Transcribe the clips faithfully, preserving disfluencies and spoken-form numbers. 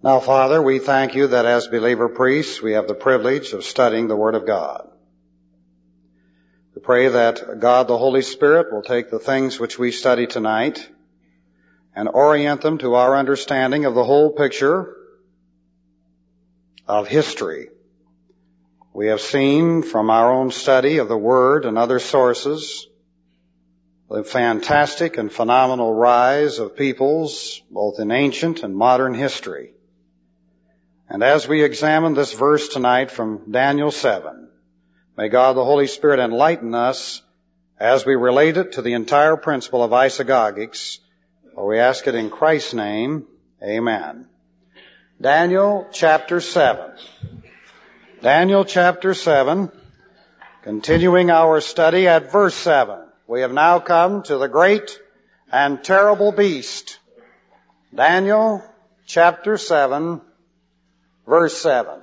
Now, Father, we thank you that as believer priests, we have the privilege of studying the Word of God. We pray that God the Holy Spirit will take the things which we study tonight and orient them to our understanding of the whole picture of history. We have seen from our own study of the Word and other sources the fantastic and phenomenal rise of peoples, both in ancient and modern history. And as we examine this verse tonight from Daniel seven, may God the Holy Spirit enlighten us as we relate it to the entire principle of isagogics, for we ask it in Christ's name, amen. Daniel chapter seven. Daniel chapter seven, continuing our study at verse seven. We have now come to the great and terrible beast. Daniel chapter seven, verse seven.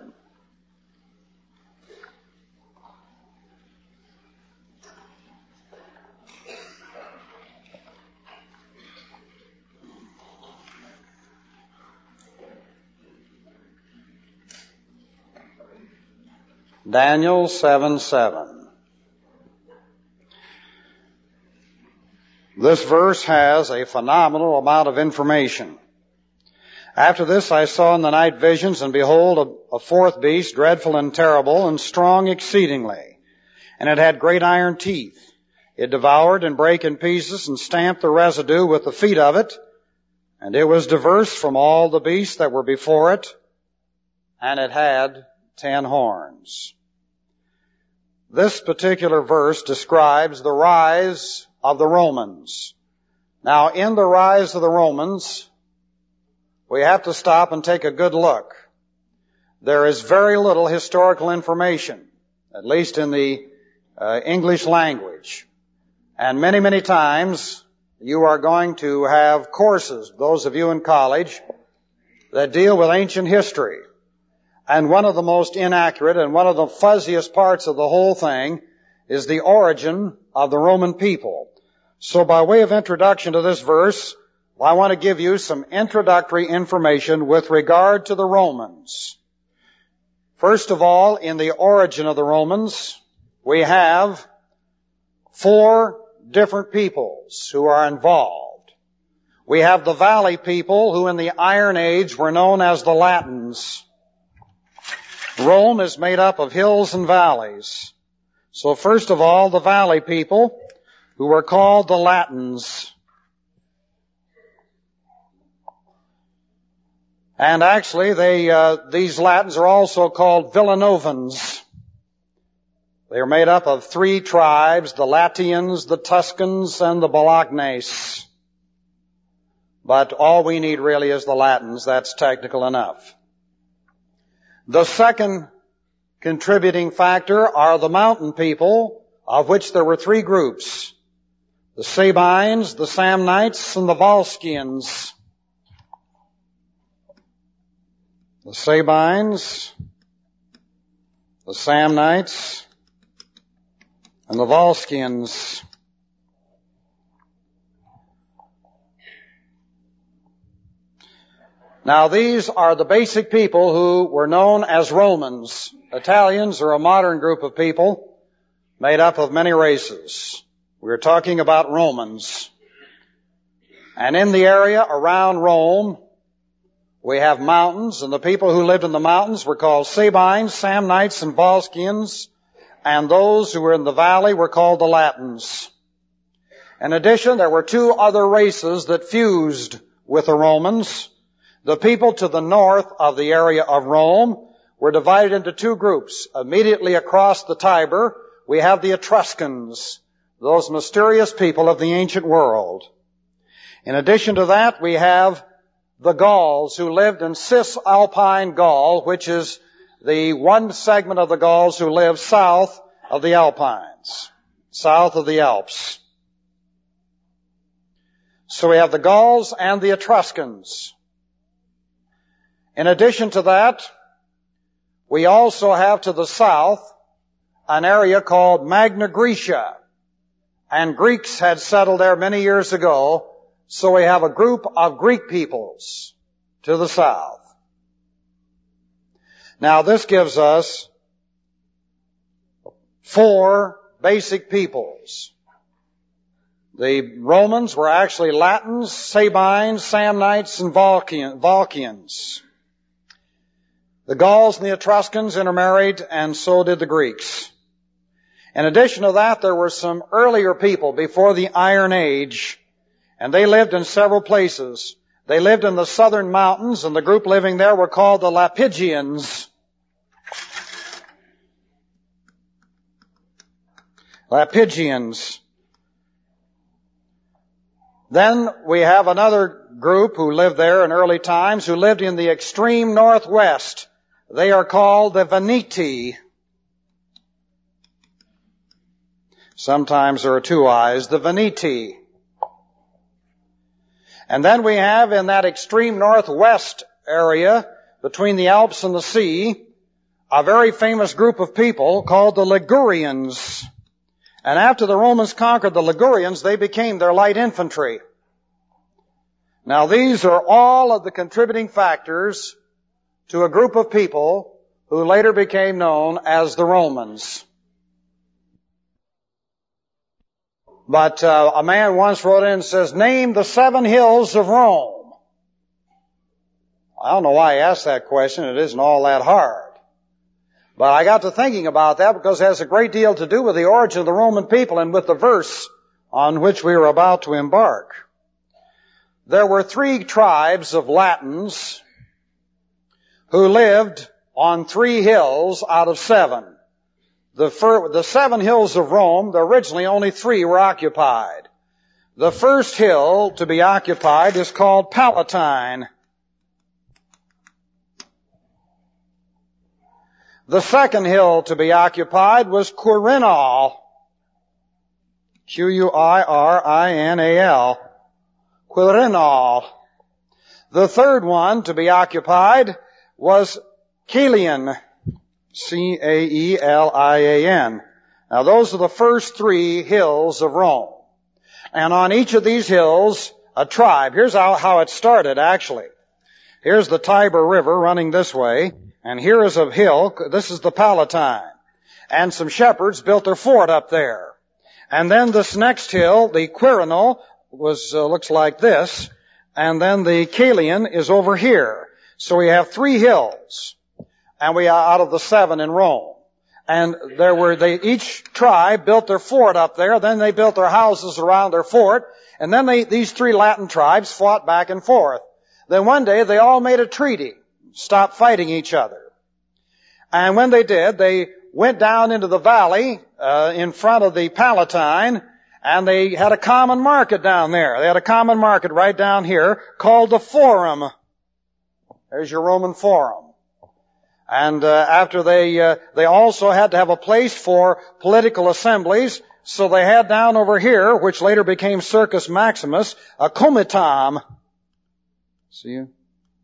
Daniel seven seven. This verse has a phenomenal amount of information. After this I saw in the night visions, and behold, a, a fourth beast, dreadful and terrible, and strong exceedingly. And it had great iron teeth. It devoured and brake in pieces, and stamped the residue with the feet of it. And it was diverse from all the beasts that were before it, and it had ten horns. This particular verse describes the rise of the Romans. Now, in the rise of the Romans, we have to stop and take a good look. There is very little historical information, at least in the uh, English language. And many, many times you are going to have courses, those of you in college, that deal with ancient history. And one of the most inaccurate and one of the fuzziest parts of the whole thing is the origin of the Roman people. So by way of introduction to this verse, I want to give you some introductory information with regard to the Romans. First of all, in the origin of the Romans, we have four different peoples who are involved. We have the valley people who in the Iron Age were known as the Latins. Rome is made up of hills and valleys. So first of all, the valley people who were called the Latins. And actually, they, uh, these Latins are also called Villanovans. They are made up of three tribes, the Latians, the Tuscans, and the Bolognes. But all we need really is the Latins. That's technical enough. The second contributing factor are the mountain people, of which there were three groups: the Sabines, the Samnites, and the Volscians. The Sabines, the Samnites, and the Volscians. Now, these are the basic people who were known as Romans. Italians are a modern group of people made up of many races. We're talking about Romans. And in the area around Rome, we have mountains, and the people who lived in the mountains were called Sabines, Samnites, and Volscians, and those who were in the valley were called the Latins. In addition, there were two other races that fused with the Romans. The people to the north of the area of Rome were divided into two groups. Immediately across the Tiber, we have the Etruscans, those mysterious people of the ancient world. In addition to that, we have the Gauls, who lived in Cisalpine Gaul, which is the one segment of the Gauls who live south of the Alpines, south of the Alps. So we have the Gauls and the Etruscans. In addition to that, we also have to the south an area called Magna Graecia, and Greeks had settled there many years ago, so we have a group of Greek peoples to the south. Now this gives us four basic peoples. The Romans were actually Latins, Sabines, Samnites, and Volscians. The Gauls and the Etruscans intermarried, and so did the Greeks. In addition to that, there were some earlier people before the Iron Age, and they lived in several places. They lived in the southern mountains, and the group living there were called the Lapygians. Lapygians. Then we have another group who lived there in early times, who lived in the extreme northwest. They are called the Veneti. Sometimes there are two I's, the Veneti. And then we have in that extreme northwest area, between the Alps and the sea, a very famous group of people called the Ligurians. And after the Romans conquered the Ligurians, they became their light infantry. Now these are all of the contributing factors to a group of people who later became known as the Romans. But uh, a man once wrote in and says, name the seven hills of Rome. I don't know why he asked that question. It isn't all that hard. But I got to thinking about that because it has a great deal to do with the origin of the Roman people and with the verse on which we were about to embark. There were three tribes of Latins who lived on three hills out of seven. The, fir- the seven hills of Rome, originally only three were occupied. The first hill to be occupied is called Palatine. The second hill to be occupied was Quirinal. Q U I R I N A L. Quirinal. The third one to be occupied was Caelian. C A E L I A N. Now those are the first three hills of Rome. And on each of these hills, a tribe. Here's how, how it started, actually. Here's the Tiber River running this way. And here is a hill. This is the Palatine. And some shepherds built their fort up there. And then this next hill, the Quirinal, was, uh, looks like this. And then the Caelian is over here. So we have three hills. And we are out of the seven in Rome. And there were, they, each tribe built their fort up there, then they built their houses around their fort, and then they, these three Latin tribes fought back and forth. Then one day they all made a treaty, stopped fighting each other. And when they did, they went down into the valley, uh, in front of the Palatine, and they had a common market down there. They had a common market right down here called the Forum. There's your Roman Forum. And uh, after they uh, they also had to have a place for political assemblies, so they had down over here, which later became Circus Maximus, a comitam. See you?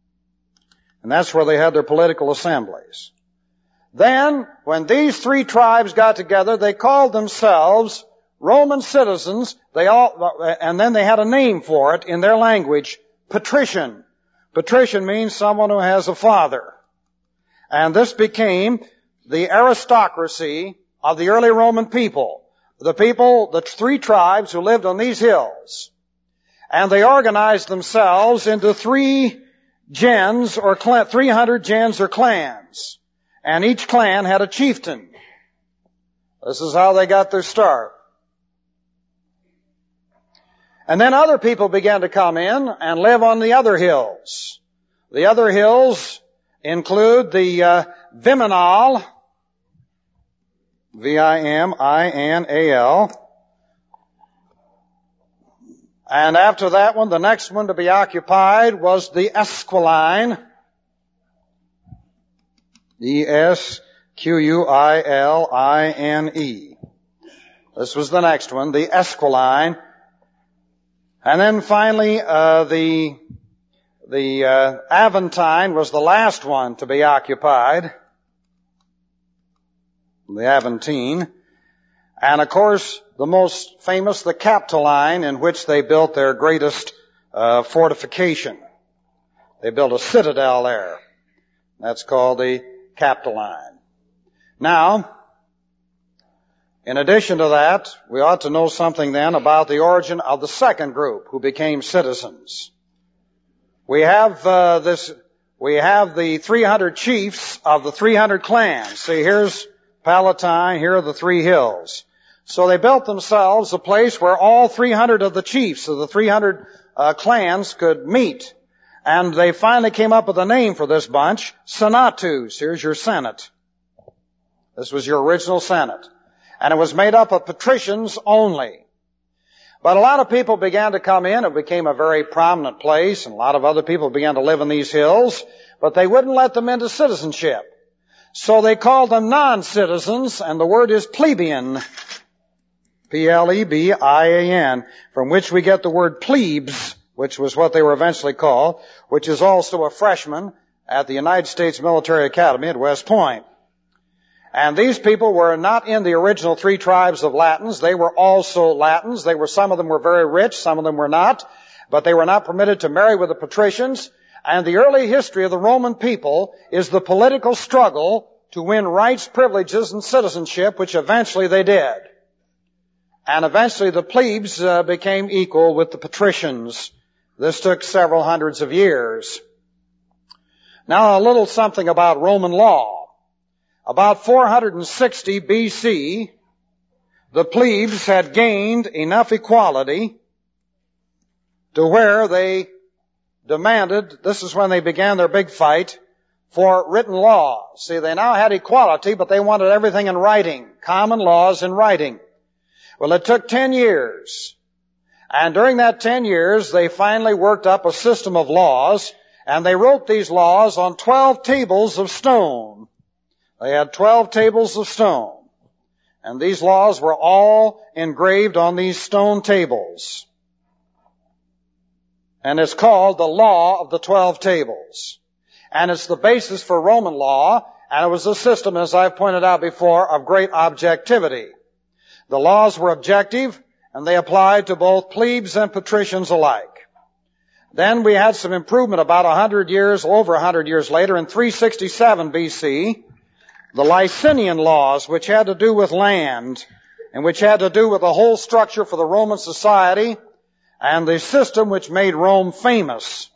And that's where they had their political assemblies. Then, when these three tribes got together, they called themselves Roman citizens. They all, and then they had a name for it in their language, patrician. Patrician means someone who has a father. And this became the aristocracy of the early Roman people. The people, the three tribes who lived on these hills. And they organized themselves into three gens or clan, three hundred gens or clans. And each clan had a chieftain. This is how they got their start. And then other people began to come in and live on the other hills. The other hills include the uh, Viminal, V I M I N A L. And after that one, the next one to be occupied was the Esquiline, E S Q U I L I N E. This was the next one, the Esquiline. And then finally, uh, the The uh, Aventine was the last one to be occupied, the Aventine. And of course, the most famous, the Capitoline, in which they built their greatest uh, fortification. They built a citadel there. That's called the Capitoline. Now, in addition to that, we ought to know something then about the origin of the second group who became citizens. We have uh, this, we have the three hundred chiefs of the three hundred clans. See, here's Palatine, here are the three hills. So they built themselves a place where all three hundred of the chiefs of the three hundred uh, clans could meet. And they finally came up with a name for this bunch, Senatus. Here's your Senate. This was your original Senate. And it was made up of patricians only. But a lot of people began to come in. It became a very prominent place, and a lot of other people began to live in these hills, but they wouldn't let them into citizenship. So they called them non-citizens, and the word is plebeian. P L E B I A N, from which we get the word plebes, which was what they were eventually called, which is also a freshman at the United States Military Academy at West Point. And these people were not in the original three tribes of Latins. They were also Latins. They were, some of them were very rich, some of them were not, but they were not permitted to marry with the patricians. And the early history of the Roman people is the political struggle to win rights, privileges, and citizenship, which eventually they did. And eventually the plebes uh, became equal with the patricians. This took several hundreds of years. Now a little something about Roman law. About four hundred sixty B C, the plebes had gained enough equality to where they demanded, this is when they began their big fight, for written law. See, they now had equality, but they wanted everything in writing, common laws in writing. Well, it took ten years. And during that ten years, they finally worked up a system of laws, and they wrote these laws on twelve tables of stone. They had twelve tables of stone. And these laws were all engraved on these stone tables. And it's called the Law of the Twelve Tables. And it's the basis for Roman law, and it was a system, as I've pointed out before, of great objectivity. The laws were objective, and they applied to both plebes and patricians alike. Then we had some improvement about a hundred years, over a hundred years later, in three sixty-seven B C, the Licinian laws, which had to do with land, and which had to do with the whole structure for the Roman society, and the system which made Rome famous.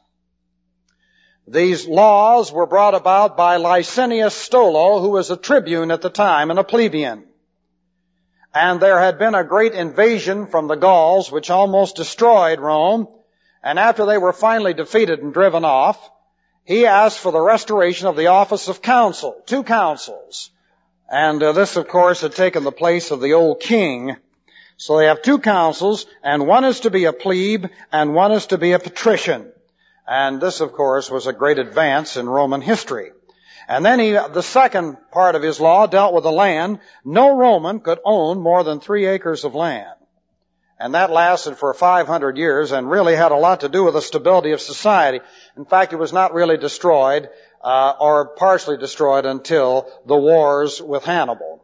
These laws were brought about by Licinius Stolo, who was a tribune at the time and a plebeian. And there had been a great invasion from the Gauls, which almost destroyed Rome, and after they were finally defeated and driven off, he asked for the restoration of the office of consul, two consuls. And uh, this, of course, had taken the place of the old king. So they have two consuls, and one is to be a plebe, and one is to be a patrician. And this, of course, was a great advance in Roman history. And then he, the second part of his law dealt with the land. No Roman could own more than three acres of land. And that lasted for five hundred years and really had a lot to do with the stability of society. In fact, it was not really destroyed uh, or partially destroyed until the wars with Hannibal.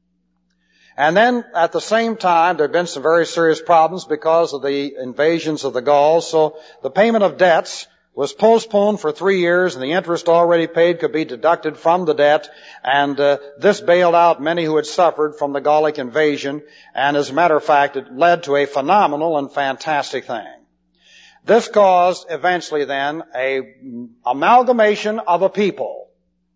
And then at the same time, there have been some very serious problems because of the invasions of the Gauls. So the payment of debts was postponed for three years, and the interest already paid could be deducted from the debt. And uh, this bailed out many who had suffered from the Gallic invasion. And as a matter of fact, it led to a phenomenal and fantastic thing. This caused eventually then a amalgamation of a people.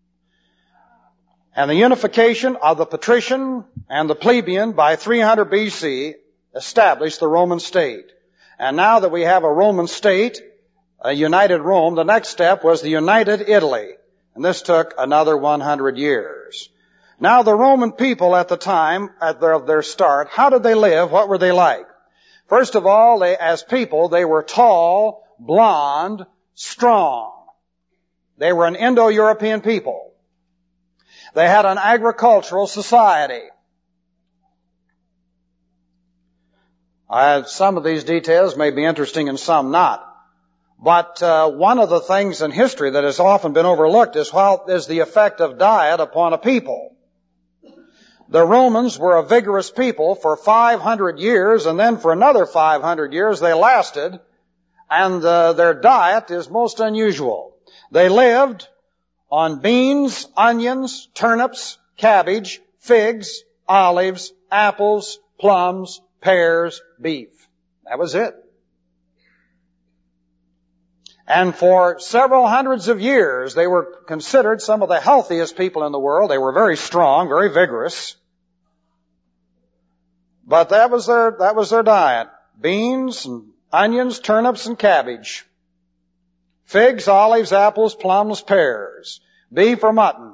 And the unification of the patrician and the plebeian by three hundred B C established the Roman state. And now that we have a Roman state, a united Rome, the next step was the united Italy. And this took another one hundred years. Now the Roman people at the time, at their, their start, how did they live? What were they like? First of all, they, as people, they were tall, blonde, strong. They were an Indo-European people. They had an agricultural society. Uh, some of these details may be interesting and some not. But uh, one of the things in history that has often been overlooked is how is the effect of diet upon a people. The Romans were a vigorous people for five hundred years, and then for another five hundred years they lasted, and uh, their diet is most unusual. They lived on beans, onions, turnips, cabbage, figs, olives, apples, plums, pears, beef. That was it. And for several hundreds of years, they were considered some of the healthiest people in the world. They were very strong, very vigorous. But that was their, that was their diet. Beans and onions, turnips, and cabbage. Figs, olives, apples, plums, pears. Beef or mutton.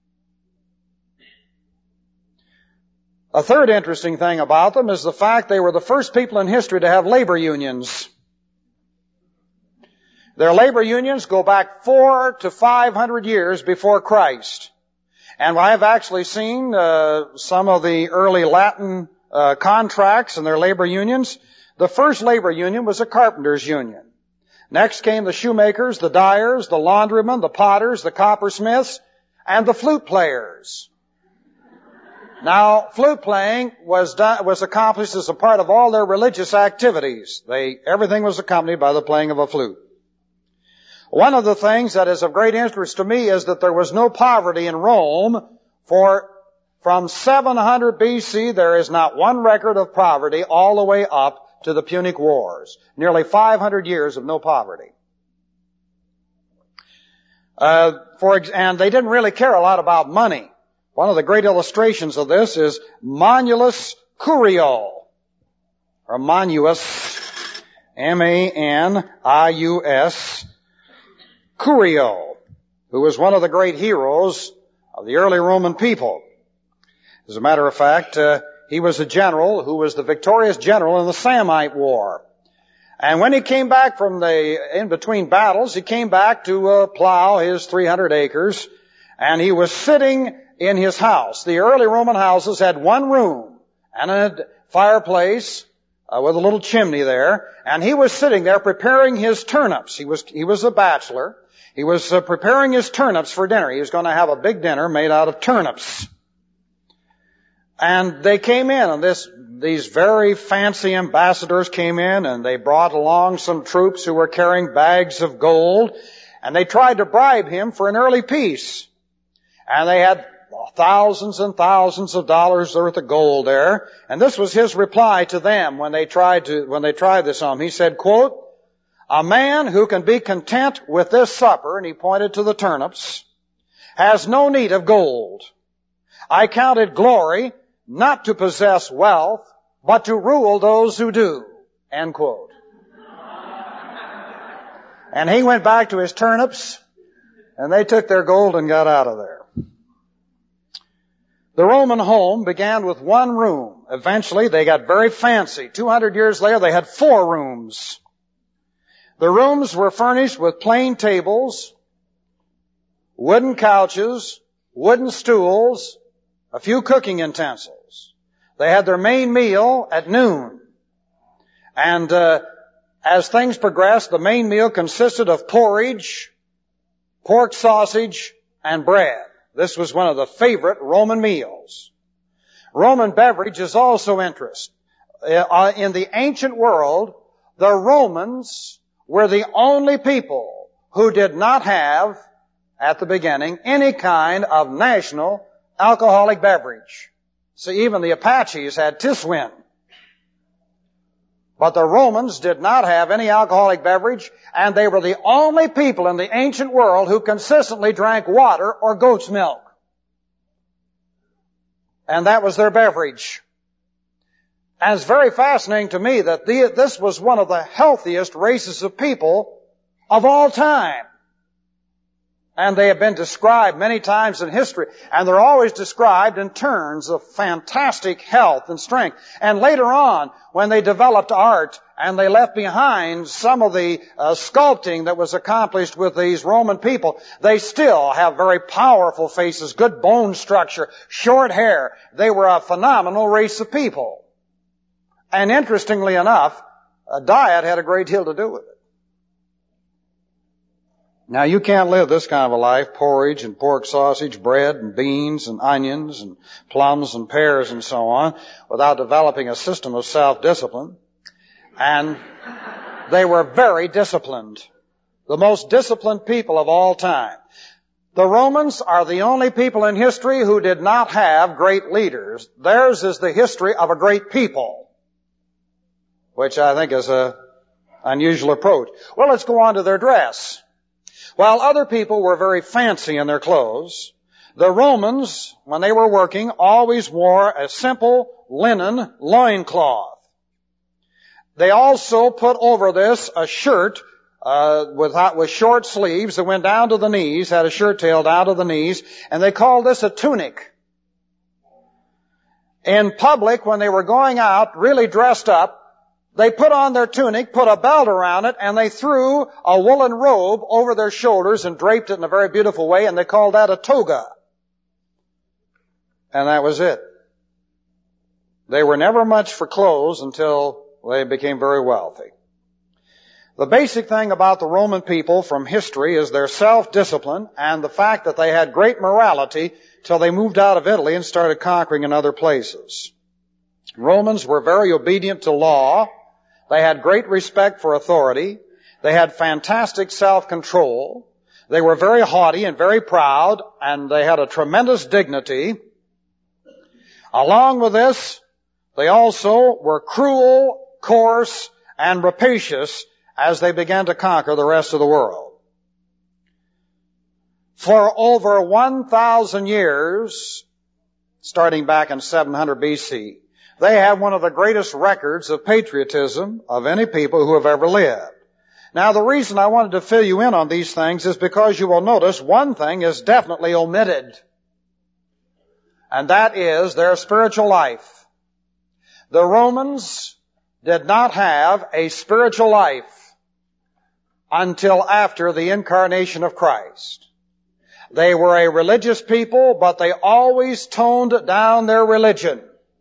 A third interesting thing about them is the fact they were the first people in history to have labor unions. Their labor unions go back four to five hundred years before Christ. And I have actually seen uh, some of the early Latin uh, contracts and their labor unions. The first labor union was a carpenter's union. Next came the shoemakers, the dyers, the laundrymen, the potters, the coppersmiths, and the flute players. Now, flute playing was done, was accomplished as a part of all their religious activities. They, everything was accompanied by the playing of a flute. One of the things that is of great interest to me is that there was no poverty in Rome, for from seven hundred B C there is not one record of poverty all the way up to the Punic Wars. Nearly five hundred years of no poverty. Uh, for and they didn't really care a lot about money. One of the great illustrations of this is Manlius Curio, or Manuus, M A N I U S, Curio, who was one of the great heroes of the early Roman people. As a matter of fact, uh, he was a general who was the victorious general in the Samnite War. And when he came back from the, in between battles, he came back to uh, plow his three hundred acres, and he was sitting in his house. The early Roman houses had one room and a fireplace uh, with a little chimney there, and he was sitting there preparing his turnips. He was, he was a bachelor. He was uh, preparing his turnips for dinner. He was going to have a big dinner made out of turnips. And they came in, and this, these very fancy ambassadors came in, and they brought along some troops who were carrying bags of gold, and they tried to bribe him for an early peace. And they had thousands and thousands of dollars worth of gold there. And this was his reply to them when they tried to, when they tried this on him. He said, quote, "A man who can be content with this supper," and he pointed to the turnips, "has no need of gold. I count it glory not to possess wealth, but to rule those who do." End quote. And he went back to his turnips, and they took their gold and got out of there. The Roman home began with one room. Eventually, they got very fancy. Two hundred years later, they had four rooms. The rooms were furnished with plain tables, wooden couches, wooden stools, a few cooking utensils. They had their main meal at noon. And uh, as things progressed, the main meal consisted of porridge, pork sausage, and bread. This was one of the favorite Roman meals. Roman beverage is also interest. Uh, in the ancient world, the Romans were the only people who did not have, at the beginning, any kind of national alcoholic beverage. So even the Apaches had Tiswin. But the Romans did not have any alcoholic beverage, and they were the only people in the ancient world who consistently drank water or goat's milk. And that was their beverage. And it's very fascinating to me that the, this was one of the healthiest races of people of all time. And they have been described many times in history, and they're always described in terms of fantastic health and strength. And later on, when they developed art and they left behind some of the uh, sculpting that was accomplished with these Roman people, they still have very powerful faces, good bone structure, short hair. They were a phenomenal race of people. And interestingly enough, a diet had a great deal to do with it. Now, you can't live this kind of a life, porridge and pork sausage, bread and beans and onions and plums and pears and so on, without developing a system of self-discipline. And they were very disciplined. The most disciplined people of all time. The Romans are the only people in history who did not have great leaders. Theirs is the history of a great people, which I think is an unusual approach. Well, let's go on to their dress. While other people were very fancy in their clothes, the Romans, when they were working, always wore a simple linen loincloth. They also put over this a shirt uh, with, with short sleeves that went down to the knees, had a shirt tail down to the knees, and they called this a tunic. In public, when they were going out, really dressed up, they put on their tunic, put a belt around it, and they threw a woolen robe over their shoulders and draped it in a very beautiful way, and they called that a toga. And that was it. They were never much for clothes until they became very wealthy. The basic thing about the Roman people from history is their self-discipline and the fact that they had great morality till they moved out of Italy and started conquering in other places. Romans were very obedient to law. They had great respect for authority. They had fantastic self-control. They were very haughty and very proud, and they had a tremendous dignity. Along with this, they also were cruel, coarse, and rapacious as they began to conquer the rest of the world. For over one thousand years, starting back in seven hundred B C, they have one of the greatest records of patriotism of any people who have ever lived. Now, the reason I wanted to fill you in on these things is because you will notice one thing is definitely omitted, and that is their spiritual life. The Romans did not have a spiritual life until after the incarnation of Christ. They were a religious people, but they always toned down their religion.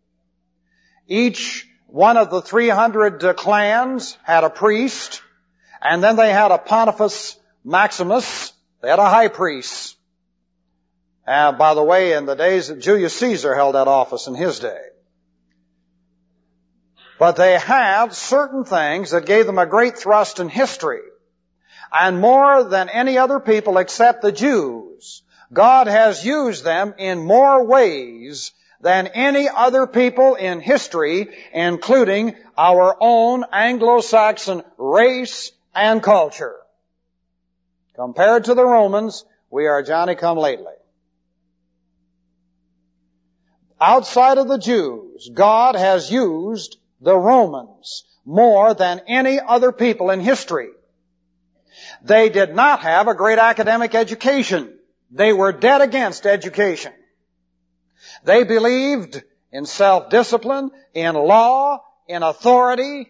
Each one of the three hundred clans had a priest, and then they had a Pontifex Maximus. They had a high priest. And by the way, in the days that Julius Caesar held that office in his day. But they had certain things that gave them a great thrust in history. And more than any other people except the Jews, God has used them in more ways than any other people in history, including our own Anglo-Saxon race and culture. Compared to the Romans, we are Johnny-come-lately. Outside of the Jews, God has used the Romans more than any other people in history. They did not have a great academic education. They were dead against education. They believed in self-discipline, in law, in authority.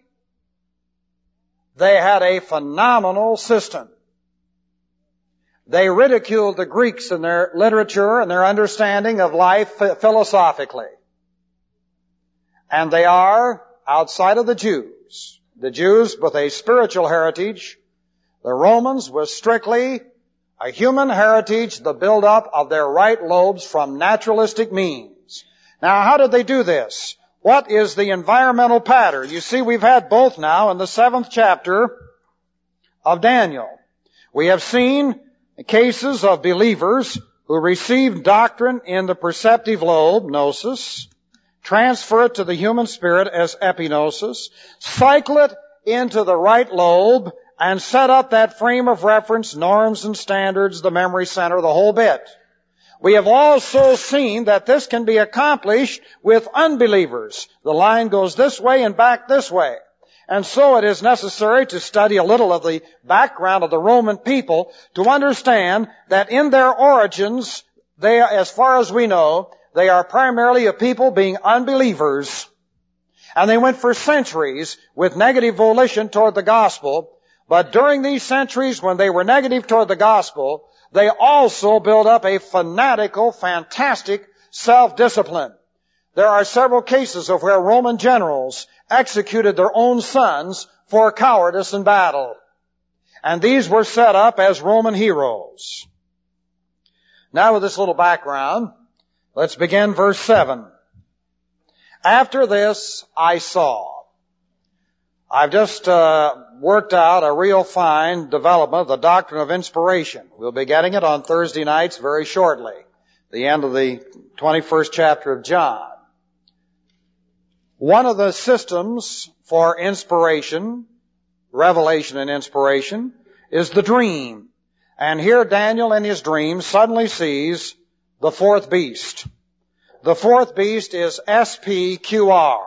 They had a phenomenal system. They ridiculed the Greeks in their literature and their understanding of life philosophically. And they are outside of the Jews. The Jews with a spiritual heritage. The Romans with strictly a human heritage, the build-up of their right lobes from naturalistic means. Now, how did they do this? What is the environmental pattern? You see, we've had both now in the seventh chapter of Daniel. We have seen cases of believers who received doctrine in the perceptive lobe, gnosis, transfer it to the human spirit as epignosis, cycle it into the right lobe, and set up that frame of reference, norms and standards, the memory center, the whole bit. We have also seen that this can be accomplished with unbelievers. The line goes this way and back this way. And so it is necessary to study a little of the background of the Roman people to understand that in their origins, they, as far as we know, they are primarily a people being unbelievers. And they went for centuries with negative volition toward the gospel. But during these centuries when they were negative toward the gospel, they also built up a fanatical, fantastic self-discipline. There are several cases of where Roman generals executed their own sons for cowardice in battle. And these were set up as Roman heroes. Now with this little background, let's begin verse seven. After this I saw. I've just uh, worked out a real fine development of the doctrine of inspiration. We'll be getting it on Thursday nights very shortly, the end of the twenty-first chapter of John. One of the systems for inspiration, revelation and inspiration, is the dream. And here Daniel in his dream suddenly sees the fourth beast. The fourth beast is S P Q R.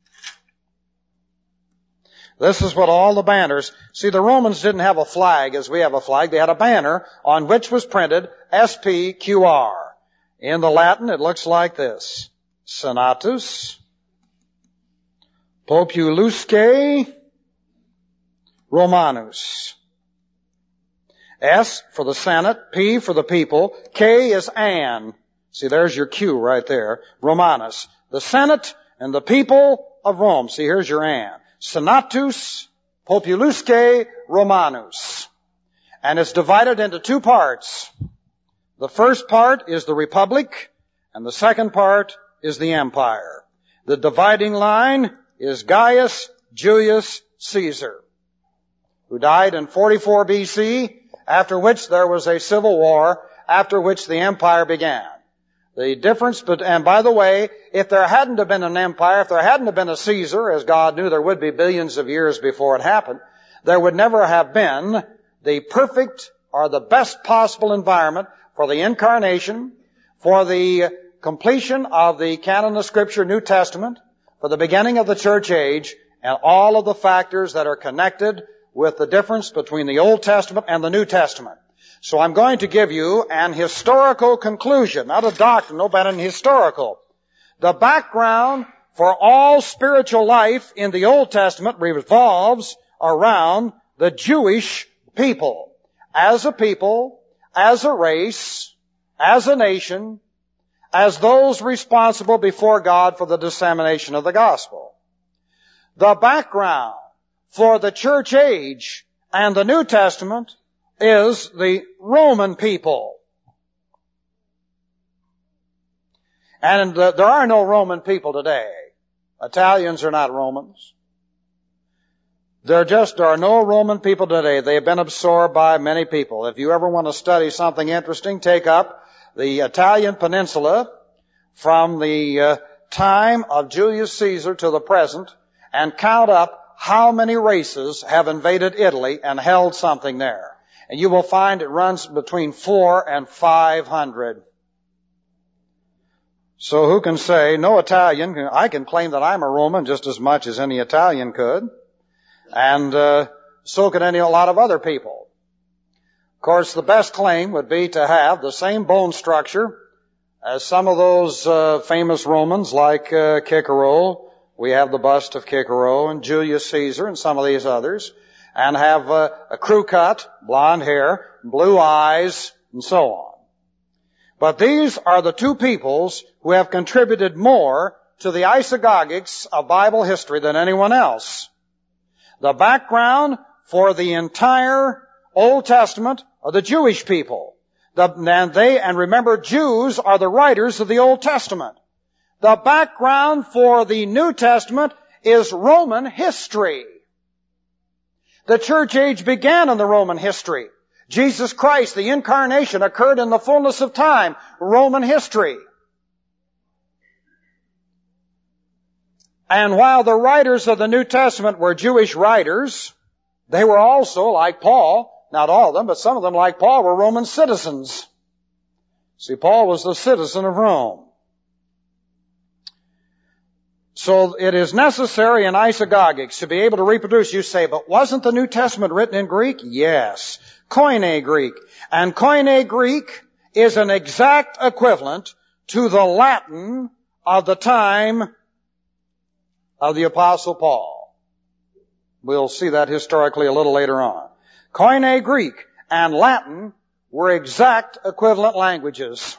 This is what all the banners, see, the Romans didn't have a flag as we have a flag. They had a banner on which was printed S P Q R. In the Latin, it looks like this. Senatus Populusque Romanus. S for the Senate, P for the people, K is An. See, there's your Q right there. Romanus. The Senate and the people of Rome. See, here's your An. Senatus Populusque Romanus. And it's divided into two parts. The first part is the Republic, and the second part is the Empire. The dividing line is Gaius Julius Caesar, who died in forty-four B C, after which there was a civil war, after which the empire began. The difference, but, and by the way, if there hadn't have been an empire, if there hadn't have been a Caesar, as God knew there would be billions of years before it happened, there would never have been the perfect or the best possible environment for the incarnation, for the completion of the canon of Scripture, New Testament, for the beginning of the church age, and all of the factors that are connected with the difference between the Old Testament and the New Testament. So I'm going to give you an historical conclusion, not a doctrinal, but an historical. The background for all spiritual life in the Old Testament revolves around the Jewish people. As a people, as a race, as a nation, as those responsible before God for the dissemination of the gospel. The background for the church age and the New Testament is the Roman people. And uh, there are no Roman people today. Italians are not Romans. There just are no Roman people today. They have been absorbed by many people. If you ever want to study something interesting, take up the Italian peninsula from the uh, time of Julius Caesar to the present and count up how many races have invaded Italy and held something there. And you will find it runs between four and five hundred. So who can say, no Italian, I can claim that I'm a Roman just as much as any Italian could. And uh, so could any a lot of other people. Of course, the best claim would be to have the same bone structure as some of those uh, famous Romans like uh, Cicero. We have the bust of Cicero and Julius Caesar and some of these others. And have uh, a crew cut, blonde hair, blue eyes, and so on. But these are the two peoples who have contributed more to the isagogics of Bible history than anyone else. The background for the entire Old Testament are the Jewish people. The, and they, and remember, Jews are the writers of the Old Testament. The background for the New Testament is Roman history. The church age began in the Roman history. Jesus Christ, the incarnation, occurred in the fullness of time. Roman history. And while the writers of the New Testament were Jewish writers, they were also, like Paul, not all of them, but some of them, like Paul, were Roman citizens. See, Paul was the citizen of Rome. So it is necessary in isagogics to be able to reproduce. You say, but wasn't the New Testament written in Greek? Yes. Koine Greek. And Koine Greek is an exact equivalent to the Latin of the time of the Apostle Paul. We'll see that historically a little later on. Koine Greek and Latin were exact equivalent languages.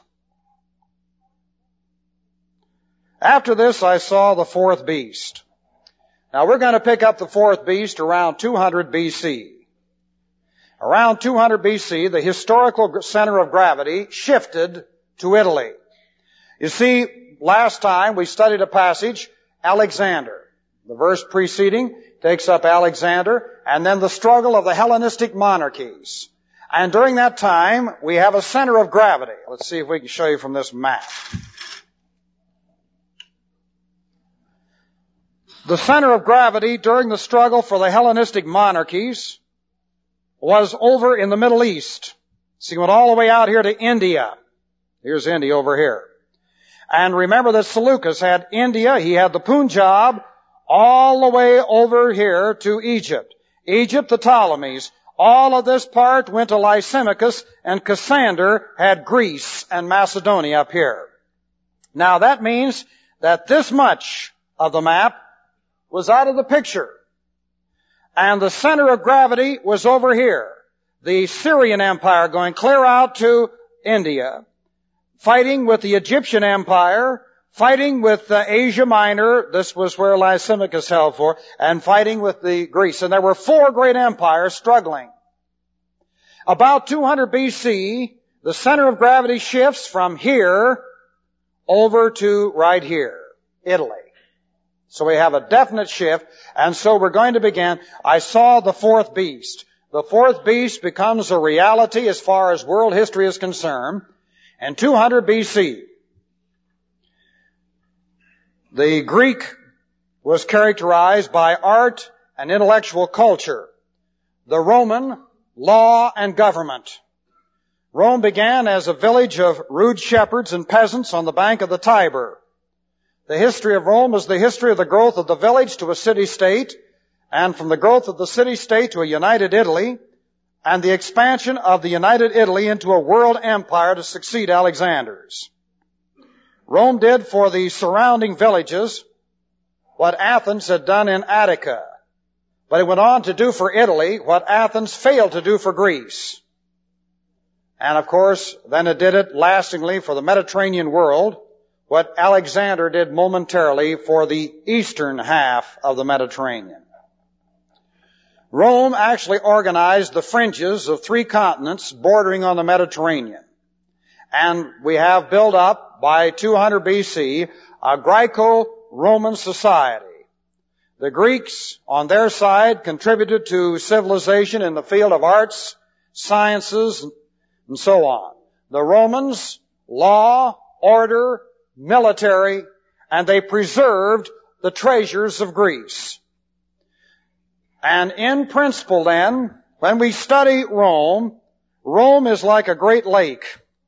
After this, I saw the fourth beast. Now, we're going to pick up the fourth beast around two hundred B C. Around two hundred B C, the historical center of gravity shifted to Italy. You see, last time we studied a passage, Alexander. The verse preceding takes up Alexander, and then the struggle of the Hellenistic monarchies. And during that time, we have a center of gravity. Let's see if we can show you from this map. The center of gravity during the struggle for the Hellenistic monarchies was over in the Middle East. So you went all the way out here to India. Here's India over here. And remember that Seleucus had India, he had the Punjab, all the way over here to Egypt. Egypt, the Ptolemies. All of this part went to Lysimachus, and Cassander had Greece and Macedonia up here. Now that means that this much of the map was out of the picture. And the center of gravity was over here. The Syrian Empire going clear out to India, fighting with the Egyptian Empire, fighting with uh, Asia Minor, this was where Lysimachus held for, and fighting with the Greece. And there were four great empires struggling. About two hundred B C, the center of gravity shifts from here over to right here, Italy. So we have a definite shift, and so we're going to begin. I saw the fourth beast. The fourth beast becomes a reality as far as world history is concerned. In two hundred B C, the Greek was characterized by art and intellectual culture. The Roman, law and government. Rome began as a village of rude shepherds and peasants on the bank of the Tiber. The history of Rome is the history of the growth of the village to a city-state, and from the growth of the city-state to a united Italy, and the expansion of the united Italy into a world empire to succeed Alexander's. Rome did for the surrounding villages what Athens had done in Attica, but it went on to do for Italy what Athens failed to do for Greece. And of course, then it did it lastingly for the Mediterranean world, what Alexander did momentarily for the eastern half of the Mediterranean. Rome actually organized the fringes of three continents bordering on the Mediterranean. And we have built up, by two hundred B C, a Greco-Roman society. The Greeks, on their side, contributed to civilization in the field of arts, sciences, and so on. The Romans, law, order, military, and they preserved the treasures of Greece. And in principle then, when we study Rome, Rome is like a great lake.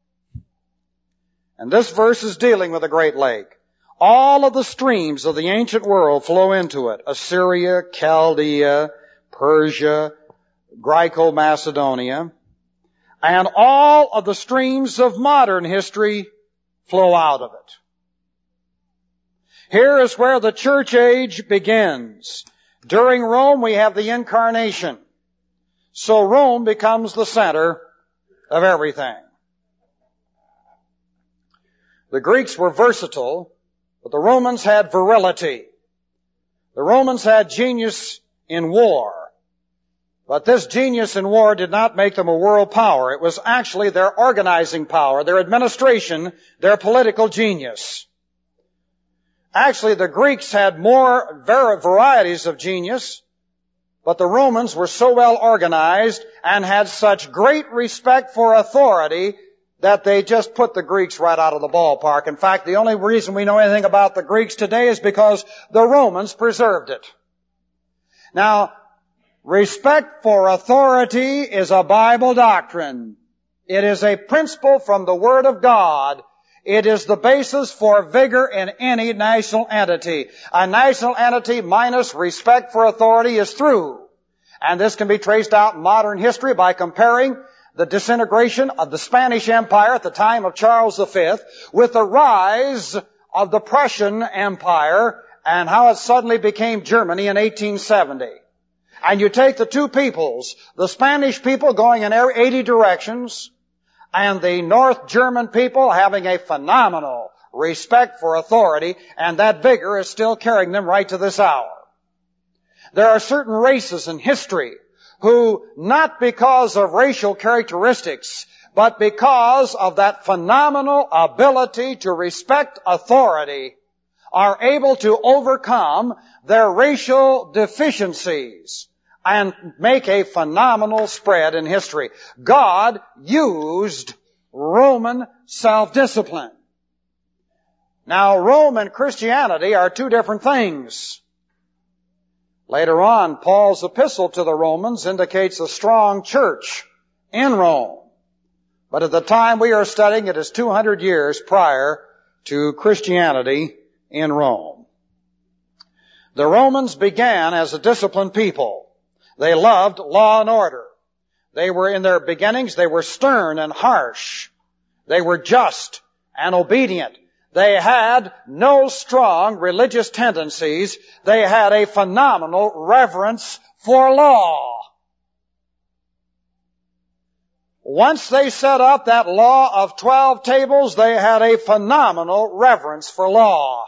And this verse is dealing with a great lake. All of the streams of the ancient world flow into it. Assyria, Chaldea, Persia, Greco-Macedonia. And all of the streams of modern history flow out of it. Here is where the church age begins. During Rome, we have the incarnation. So Rome becomes the center of everything. The Greeks were versatile, but the Romans had virility. The Romans had genius in war. But this genius in war did not make them a world power. It was actually their organizing power, their administration, their political genius. Actually, the Greeks had more varieties of genius, but the Romans were so well organized and had such great respect for authority that they just put the Greeks right out of the ballpark. In fact, the only reason we know anything about the Greeks today is because the Romans preserved it. Now, respect for authority is a Bible doctrine. It is a principle from the Word of God. It is the basis for vigor in any national entity. A national entity minus respect for authority is through. And this can be traced out in modern history by comparing the disintegration of the Spanish Empire at the time of Charles the Fifth with the rise of the Prussian Empire and how it suddenly became Germany in eighteen seventy. And you take the two peoples, the Spanish people going in eighty directions, and the North German people having a phenomenal respect for authority, and that vigor is still carrying them right to this hour. There are certain races in history who, not because of racial characteristics, but because of that phenomenal ability to respect authority, are able to overcome their racial deficiencies and make a phenomenal spread in history. God used Roman self-discipline. Now, Rome and Christianity are two different things. Later on, Paul's epistle to the Romans indicates a strong church in Rome. But at the time we are studying, it is two hundred years prior to Christianity in Rome. The Romans began as a disciplined people. They loved law and order. They were, in their beginnings, they were stern and harsh. They were just and obedient. They had no strong religious tendencies. They had a phenomenal reverence for law. Once they set up that law of twelve tables, they had a phenomenal reverence for law.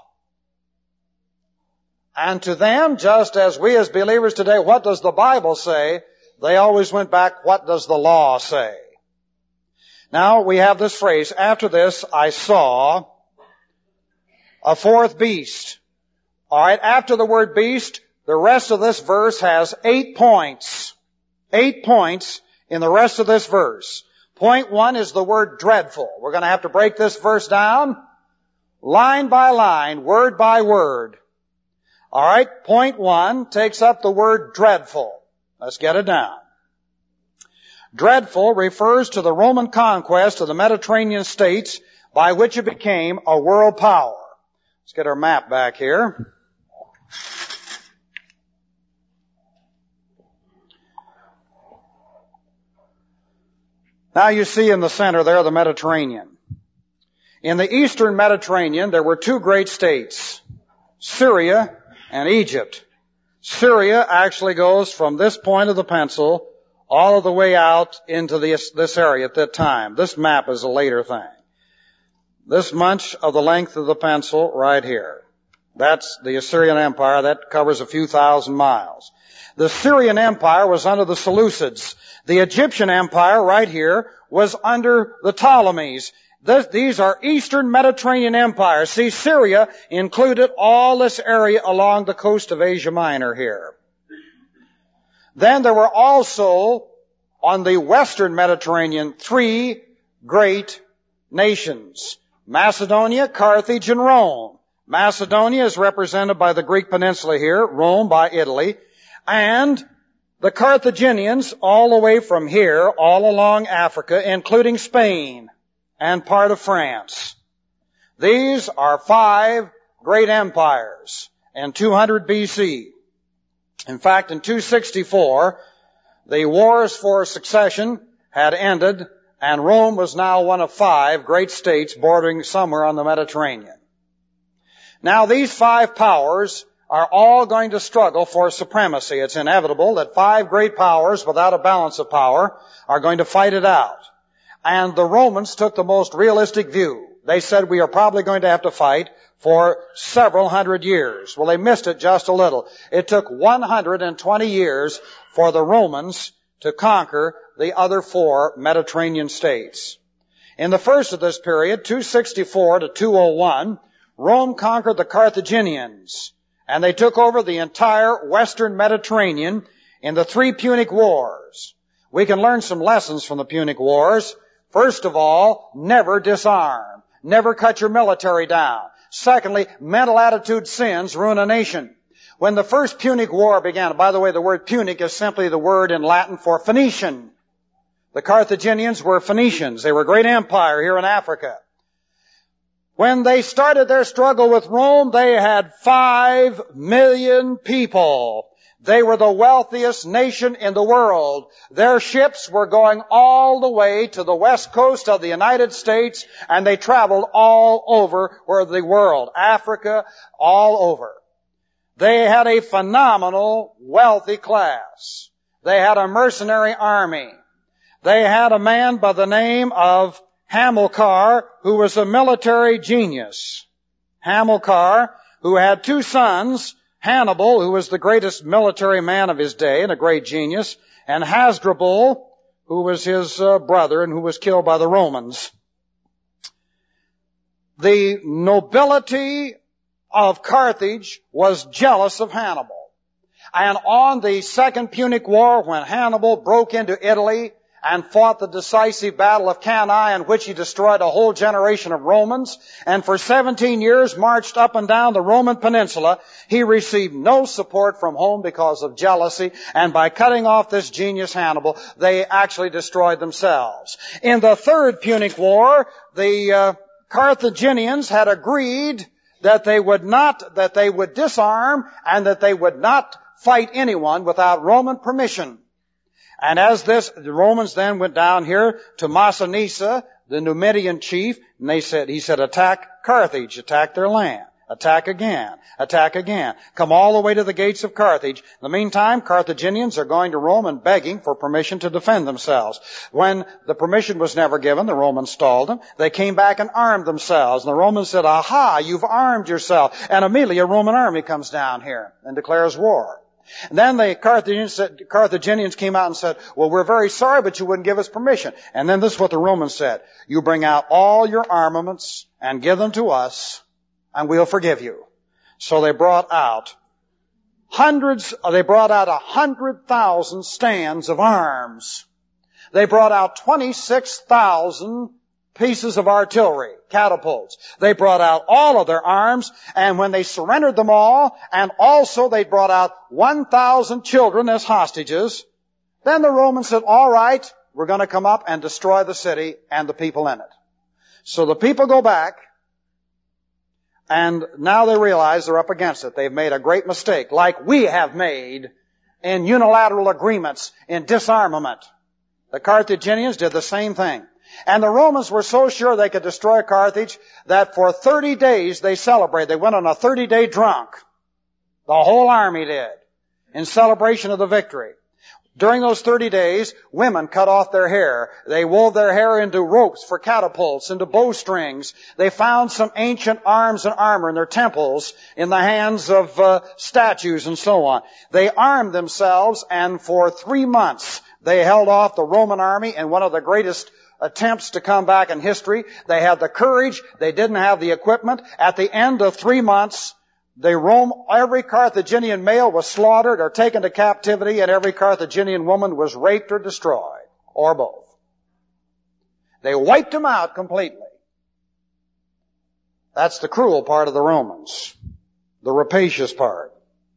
And to them, just as we as believers today, what does the Bible say? They always went back, what does the law say? Now we have this phrase, after this I saw a fourth beast. Alright, after the word beast, the rest of this verse has eight points. Eight points in the rest of this verse. Point one is the word dreadful. We're going to have to break this verse down line by line, word by word. Alright, point one takes up the word dreadful. Let's get it down. Dreadful refers to the Roman conquest of the Mediterranean states by which it became a world power. Let's get our map back here. Now you see in the center there the Mediterranean. In the eastern Mediterranean there were two great states, Syria and Egypt. Syria actually goes from this point of the pencil all of the way out into this, this area at that time. This map is a later thing. This much of the length of the pencil right here. That's the Assyrian Empire. That covers a few thousand miles. The Syrian Empire was under the Seleucids. The Egyptian Empire right here was under the Ptolemies. This, these are Eastern Mediterranean empires. See, Syria included all this area along the coast of Asia Minor here. Then there were also, on the Western Mediterranean, three great nations. Macedonia, Carthage, and Rome. Macedonia is represented by the Greek peninsula here, Rome by Italy, and the Carthaginians all the way from here, all along Africa, including Spain and part of France. These are five great empires in two hundred B C. In fact, in two sixty-four, the wars for succession had ended, and Rome was now one of five great states bordering somewhere on the Mediterranean. Now, these five powers are all going to struggle for supremacy. It's inevitable that five great powers without a balance of power are going to fight it out. And the Romans took the most realistic view. They said we are probably going to have to fight for several hundred years. Well, they missed it just a little. It took one hundred twenty years for the Romans to conquer the other four Mediterranean states. In the first of this period, two sixty-four to two oh one, Rome conquered the Carthaginians, and they took over the entire Western Mediterranean in the three Punic Wars. We can learn some lessons from the Punic Wars. First of all, never disarm. Never cut your military down. Secondly, mental attitude sins ruin a nation. When the first Punic War began, by the way, the word Punic is simply the word in Latin for Phoenician. The Carthaginians were Phoenicians. They were a great empire here in Africa. When they started their struggle with Rome, they had five million people. They were the wealthiest nation in the world. Their ships were going all the way to the west coast of the United States, and they traveled all over where the world, Africa, all over. They had a phenomenal, wealthy class. They had a mercenary army. They had a man by the name of Hamilcar, who was a military genius. Hamilcar, who had two sons, Hannibal, who was the greatest military man of his day and a great genius, and Hasdrubal, who was his uh, brother and who was killed by the Romans. The nobility of Carthage was jealous of Hannibal. And on the Second Punic War, when Hannibal broke into Italy and fought the decisive battle of Cannae, in which he destroyed a whole generation of Romans, and for seventeen years marched up and down the Roman peninsula, he received no support from home because of jealousy, and by cutting off this genius Hannibal, they actually destroyed themselves. In the Third Punic War, the uh, Carthaginians had agreed that they would not, that they would disarm and that they would not fight anyone without Roman permission. And as this, the Romans then went down here to Massinissa, the Numidian chief, and they said, he said, attack Carthage, attack their land, attack again, attack again. Come all the way to the gates of Carthage. In the meantime, Carthaginians are going to Rome and begging for permission to defend themselves. When the permission was never given, the Romans stalled them. They came back and armed themselves. And the Romans said, aha, you've armed yourself. And immediately a Roman army comes down here and declares war. And then the Carthaginians, said, Carthaginians came out and said, well, we're very sorry, but you wouldn't give us permission. And then this is what the Romans said. You bring out all your armaments and give them to us, and we'll forgive you. So they brought out hundreds, they brought out a hundred thousand stands of arms. They brought out twenty-six thousand pieces of artillery, catapults. They brought out all of their arms, and when they surrendered them all, and also they brought out one thousand children as hostages, then the Romans said, all right, we're going to come up and destroy the city and the people in it. So the people go back, and now they realize they're up against it. They've made a great mistake, like we have made in unilateral agreements in disarmament. The Carthaginians did the same thing. And the Romans were so sure they could destroy Carthage that for thirty days they celebrated. They went on a thirty-day drunk. The whole army did, in celebration of the victory. During those thirty days, women cut off their hair. They wove their hair into ropes for catapults, into bowstrings. They found some ancient arms and armor in their temples, in the hands of uh, statues and so on. They armed themselves, and for three months they held off the Roman army in one of the greatest attempts to come back in history. They had the courage. They didn't have the equipment. At the end of three months, they Rome, every Carthaginian male was slaughtered or taken to captivity, and every Carthaginian woman was raped or destroyed, or both. They wiped them out completely. That's the cruel part of the Romans, the rapacious part.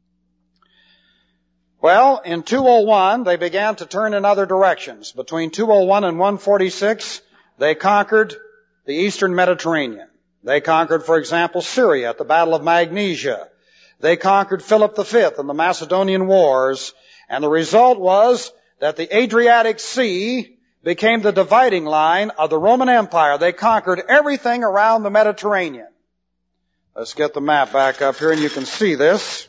Well, in two oh one, they began to turn in other directions. Between two oh one and one forty-six, they conquered the eastern Mediterranean. They conquered, for example, Syria at the Battle of Magnesia. They conquered Philip the Fifth in the Macedonian Wars. And the result was that the Adriatic Sea became the dividing line of the Roman Empire. They conquered everything around the Mediterranean. Let's get the map back up here and you can see this.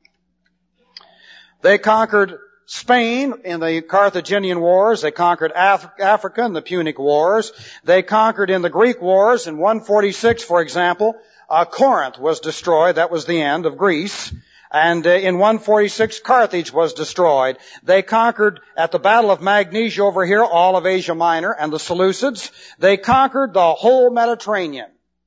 They conquered Spain in the Carthaginian Wars. They conquered Af- Africa in the Punic Wars. They conquered in the Greek Wars. In one forty-six, for example, uh, Corinth was destroyed. That was the end of Greece. And uh, in one forty-six, Carthage was destroyed. They conquered at the Battle of Magnesia over here all of Asia Minor and the Seleucids. They conquered the whole Mediterranean,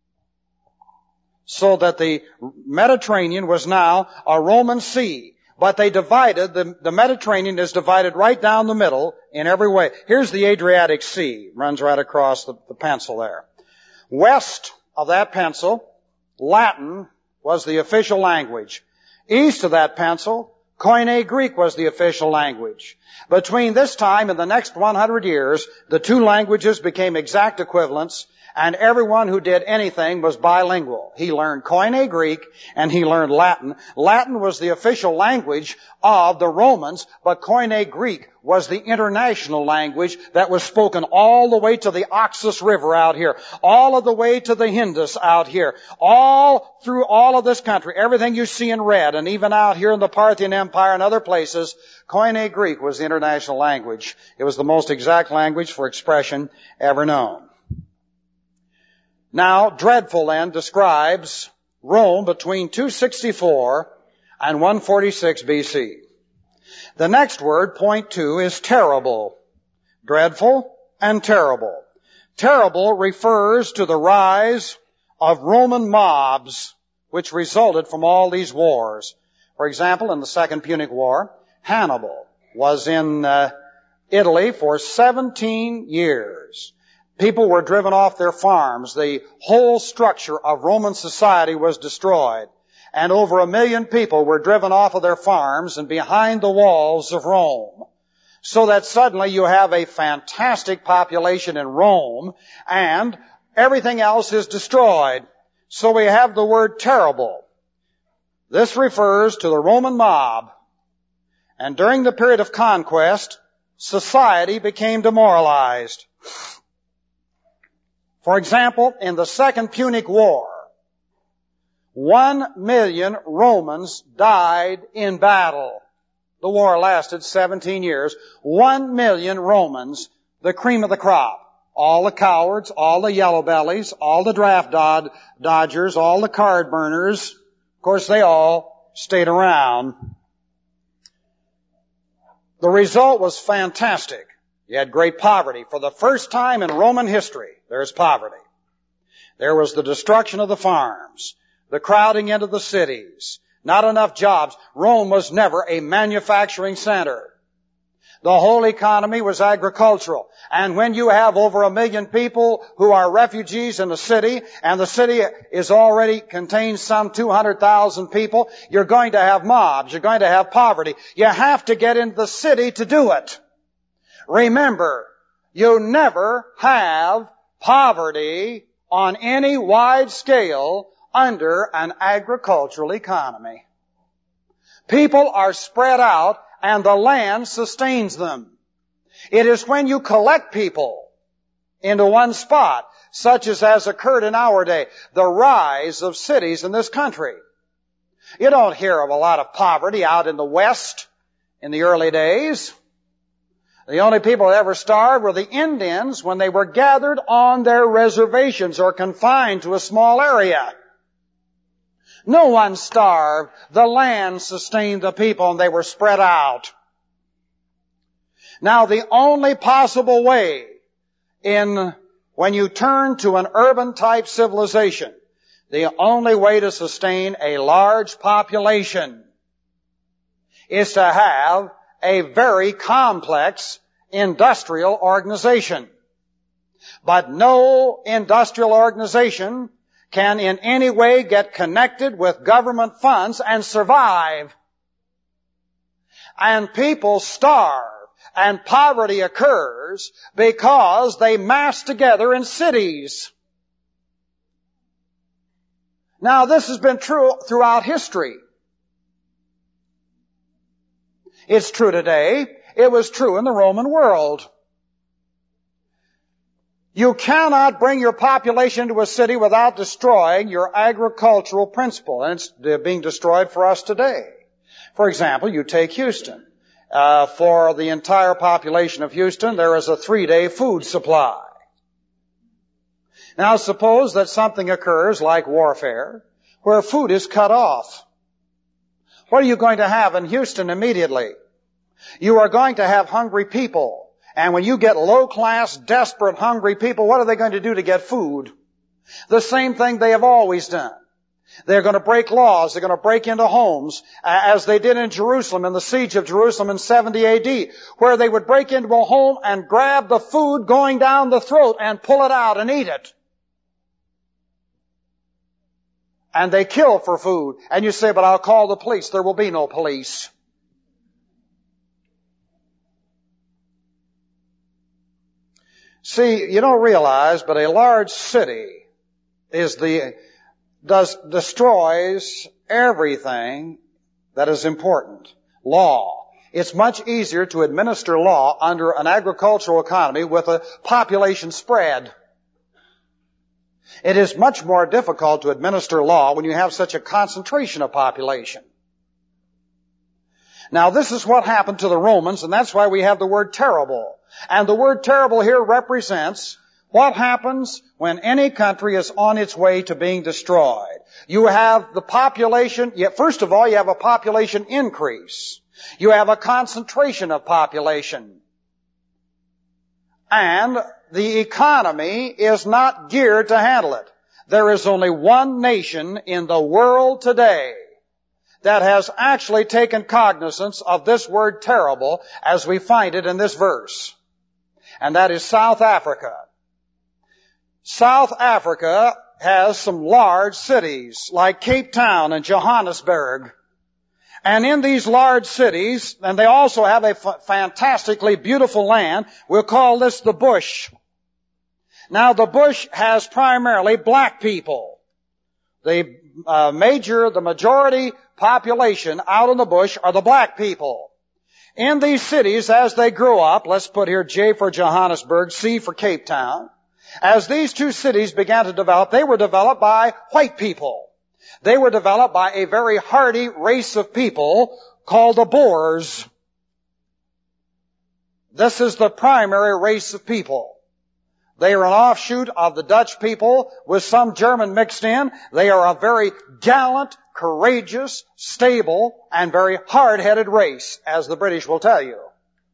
so that the Mediterranean was now a Roman sea. But they divided, the, the Mediterranean is divided right down the middle in every way. Here's the Adriatic Sea, runs right across the, the pencil there. West of that pencil, Latin was the official language. East of that pencil, Koine Greek was the official language. Between this time and the next one hundred years, the two languages became exact equivalents, and everyone who did anything was bilingual. He learned Koine Greek and he learned Latin. Latin was the official language of the Romans, but Koine Greek was the international language that was spoken all the way to the Oxus River out here, all of the way to the Indus out here, all through all of this country. Everything you see in red, and even out here in the Parthian Empire and other places, Koine Greek was the international language. It was the most exact language for expression ever known. Now, Dreadful then describes Rome between two sixty-four and one forty-six B C. The next word, point two, is terrible. Dreadful and terrible. Terrible refers to the rise of Roman mobs which resulted from all these wars. For example, in the Second Punic War, Hannibal was in uh, Italy for seventeen years. People were driven off their farms. The whole structure of Roman society was destroyed. And over a million people were driven off of their farms and behind the walls of Rome. So that suddenly you have a fantastic population in Rome and everything else is destroyed. So we have the word terrible. This refers to the Roman mob. And during the period of conquest, society became demoralized. For example, in the Second Punic War, one million Romans died in battle. The war lasted seventeen years. One million Romans, the cream of the crop. All the cowards, all the yellow bellies, all the draft dod- dodgers, all the card burners. Of course, they all stayed around. The result was fantastic. You had great poverty. For the first time in Roman history, there's poverty. There was the destruction of the farms, the crowding into the cities, not enough jobs. Rome was never a manufacturing center. The whole economy was agricultural. And when you have over a million people who are refugees in the city, and the city is already contains some two hundred thousand people, you're going to have mobs. You're going to have poverty. You have to get into the city to do it. Remember, you never have poverty on any wide scale under an agricultural economy. People are spread out and the land sustains them. It is when you collect people into one spot, such as has occurred in our day, the rise of cities in this country. You don't hear of a lot of poverty out in the West in the early days. The only people that ever starved were the Indians when they were gathered on their reservations or confined to a small area. No one starved. The land sustained the people and they were spread out. Now the only possible way in when you turn to an urban type civilization, the only way to sustain a large population is to have a very complex industrial organization. But no industrial organization can in any way get connected with government funds and survive. And people starve and poverty occurs because they mass together in cities. Now this has been true throughout history. It's true today. It was true in the Roman world. You cannot bring your population into a city without destroying your agricultural principle. And it's being destroyed for us today. For example, you take Houston. Uh, for the entire population of Houston, there is a three-day food supply. Now suppose that something occurs like warfare, where food is cut off. What are you going to have in Houston immediately? You are going to have hungry people. And when you get low-class, desperate, hungry people, what are they going to do to get food? The same thing they have always done. They're going to break laws. They're going to break into homes, as they did in Jerusalem, in the siege of Jerusalem in seventy A D, where they would break into a home and grab the food going down the throat and pull it out and eat it. And they kill for food. And you say, but I'll call the police. There will be no police. See, you don't realize, but a large city is the, does, destroys everything that is important. Law. It's much easier to administer law under an agricultural economy with a population spread. It is much more difficult to administer law when you have such a concentration of population. Now this is what happened to the Romans, and that's why we have the word terrible. And the word terrible here represents what happens when any country is on its way to being destroyed. You have the population, first of all, you have a population increase. You have a concentration of population. And the economy is not geared to handle it. there is only one nation in the world today that has actually taken cognizance of this word terrible as we find it in this verse. And that is South Africa. South Africa has some large cities like Cape Town and Johannesburg. And in these large cities, and they also have a f- fantastically beautiful land, we'll call this the bush. Now the bush has primarily black people. The uh, major, the majority population out in the bush are the black people. In these cities, as they grew up, let's put here J for Johannesburg, C for Cape Town. As these two cities began to develop, they were developed by white people. They were developed by a very hardy race of people called the Boers. This is the primary race of people. They are an offshoot of the Dutch people with some German mixed in. They are a very gallant, courageous, stable, and very hard-headed race, as the British will tell you.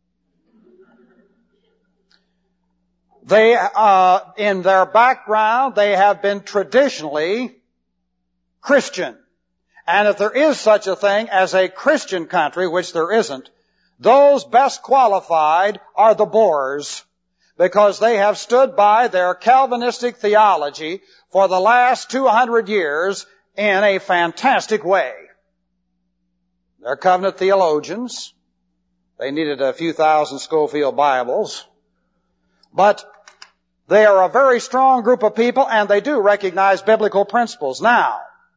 They, uh, in their background, they have been traditionally Christian. And if there is such a thing as a Christian country, which there isn't, those best qualified are the Boers, because they have stood by their Calvinistic theology for the last two hundred years in a fantastic way. They're covenant theologians. They needed a few thousand Scofield Bibles. But they are a very strong group of people, and they do recognize biblical principles. Now,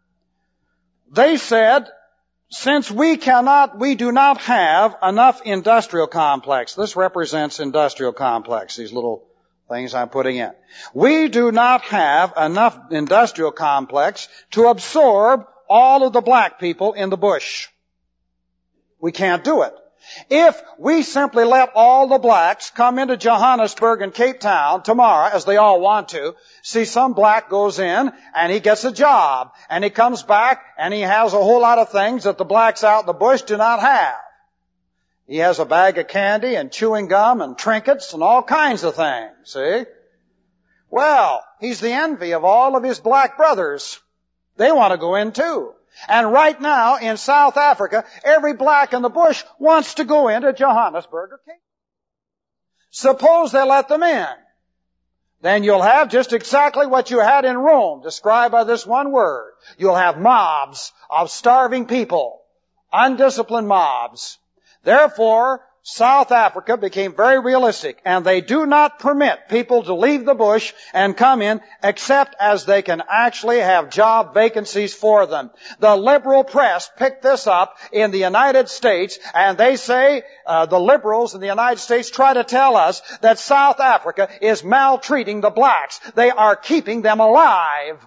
they said, since we cannot, we do not have enough industrial complex. This represents industrial complex, these little things I'm putting in. We do not have enough industrial complex to absorb all of the black people in the bush. We can't do it. If we simply let all the blacks come into Johannesburg and Cape Town tomorrow, as they all want to, see some black goes in and he gets a job, and he comes back and he has a whole lot of things that the blacks out in the bush do not have. He has a bag of candy and chewing gum and trinkets and all kinds of things, see? Well, he's the envy of all of his black brothers. They want to go in too. And right now in South Africa, every black in the bush wants to go into Johannesburg or Cape Town. Suppose they let them in. Then you'll have just exactly what you had in Rome, described by this one word. You'll have mobs of starving people, undisciplined mobs. Therefore, South Africa became very realistic, and they do not permit people to leave the bush and come in except as they can actually have job vacancies for them. The liberal press picked this up in the United States, and they say, uh, the liberals in the United States try to tell us that South Africa is maltreating the blacks. They are keeping them alive.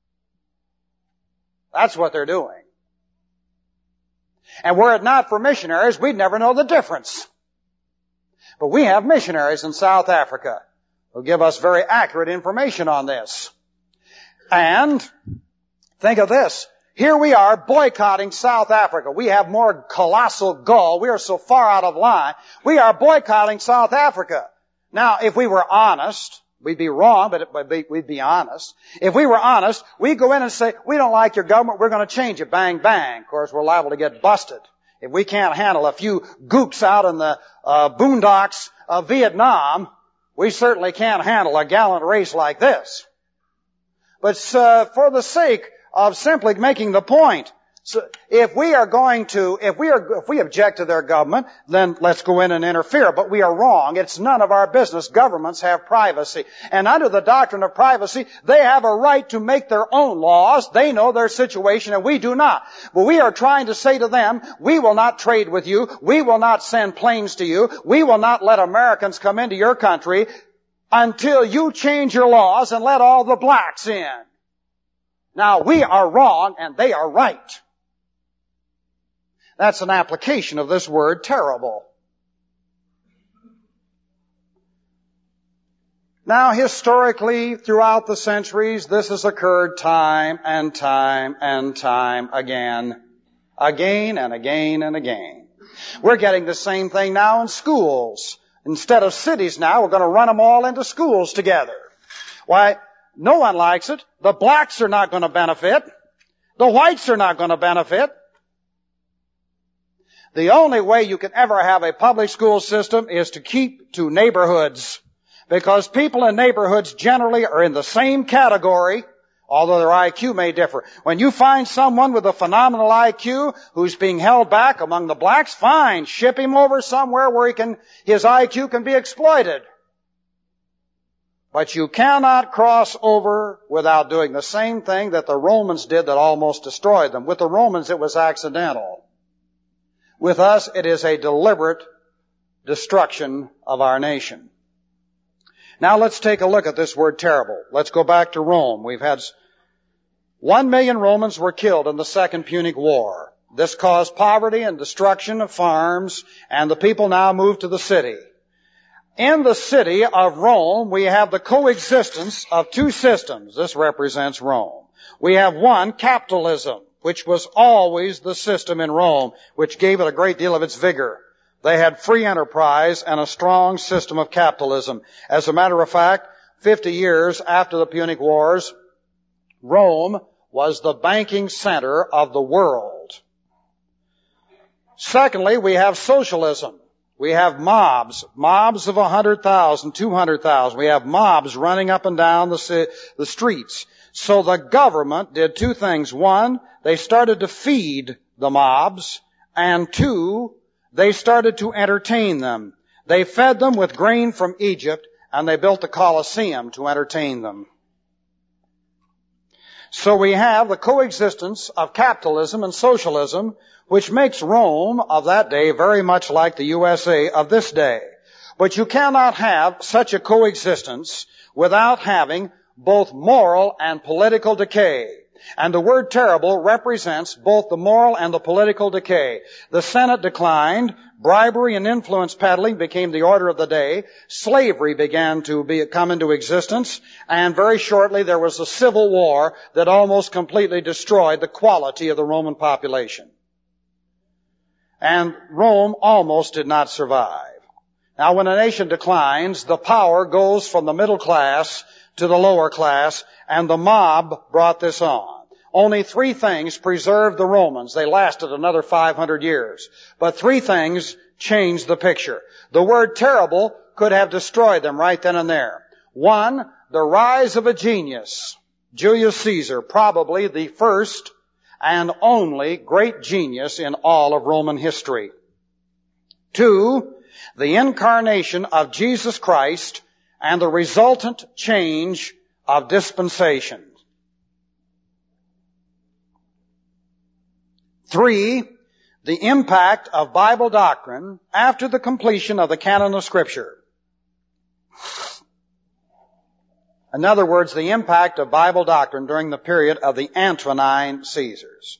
That's what they're doing. And were it not for missionaries, we'd never know the difference. But we have missionaries in South Africa who give us very accurate information on this. And think of this. Here we are boycotting South Africa. We have more colossal gall. We are so far out of line. We are boycotting South Africa. Now, if we were honest, we'd be wrong, but we'd be honest. If we were honest, we'd go in and say, we don't like your government, we're going to change it. Bang, bang. Of course, we're liable to get busted. If we can't handle a few gooks out in the uh, boondocks of Vietnam, we certainly can't handle a gallant race like this. But uh, for the sake of simply making the point, so if we are going to, if we are, if we object to their government, then let's go in and interfere. But we are wrong. It's none of our business. Governments have privacy. And under the doctrine of privacy, they have a right to make their own laws. They know their situation and we do not. But we are trying to say to them, we will not trade with you. We will not send planes to you. We will not let Americans come into your country until you change your laws and let all the blacks in. Now, we are wrong and they are right. That's an application of this word terrible. Now, historically, throughout the centuries, this has occurred time and time and time again. Again and again and again. We're getting the same thing now in schools. Instead of cities now, we're going to run them all into schools together. Why, no one likes it. The blacks are not going to benefit. The whites are not going to benefit. The only way you can ever have a public school system is to keep to neighborhoods, because people in neighborhoods generally are in the same category, although their I Q may differ. When you find someone with a phenomenal I Q who's being held back among the blacks, fine, ship him over somewhere where he can, his I Q can be exploited. But you cannot cross over without doing the same thing that the Romans did that almost destroyed them. With the Romans, it was accidental. With us, it is a deliberate destruction of our nation. Now let's take a look at this word terrible. Let's go back to Rome. We've had one million Romans were killed in the Second Punic War. This caused poverty and destruction of farms, and the people now moved to the city. In the city of Rome, we have the coexistence of two systems. This represents Rome. We have one, capitalism, which was always the system in Rome, which gave it a great deal of its vigor. They had free enterprise and a strong system of capitalism. As a matter of fact, fifty years after the Punic Wars, Rome was the banking center of the world. Secondly, we have socialism. We have mobs, mobs of one hundred thousand, two hundred thousand. We have mobs running up and down the, the streets. So the government did two things. One, they started to feed the mobs, and two, they started to entertain them. They fed them with grain from Egypt, and they built the Colosseum to entertain them. So we have the coexistence of capitalism and socialism, which makes Rome of that day very much like the U S A of this day. But you cannot have such a coexistence without having both moral and political decay. And the word terrible represents both the moral and the political decay. The Senate declined, bribery and influence peddling became the order of the day, slavery began to be, come into existence, and very shortly there was a civil war that almost completely destroyed the quality of the Roman population. And Rome almost did not survive. Now, when a nation declines, the power goes from the middle class to the lower class, and the mob brought this on. Only three things preserved the Romans. They lasted another five hundred years. But three things changed the picture. The word terrible could have destroyed them right then and there. One, the rise of a genius. Julius Caesar, probably the first and only great genius in all of Roman history. Two, the incarnation of Jesus Christ and the resultant change of dispensation. Three, the impact of Bible doctrine after the completion of the canon of Scripture. In other words, the impact of Bible doctrine during the period of the Antonine Caesars.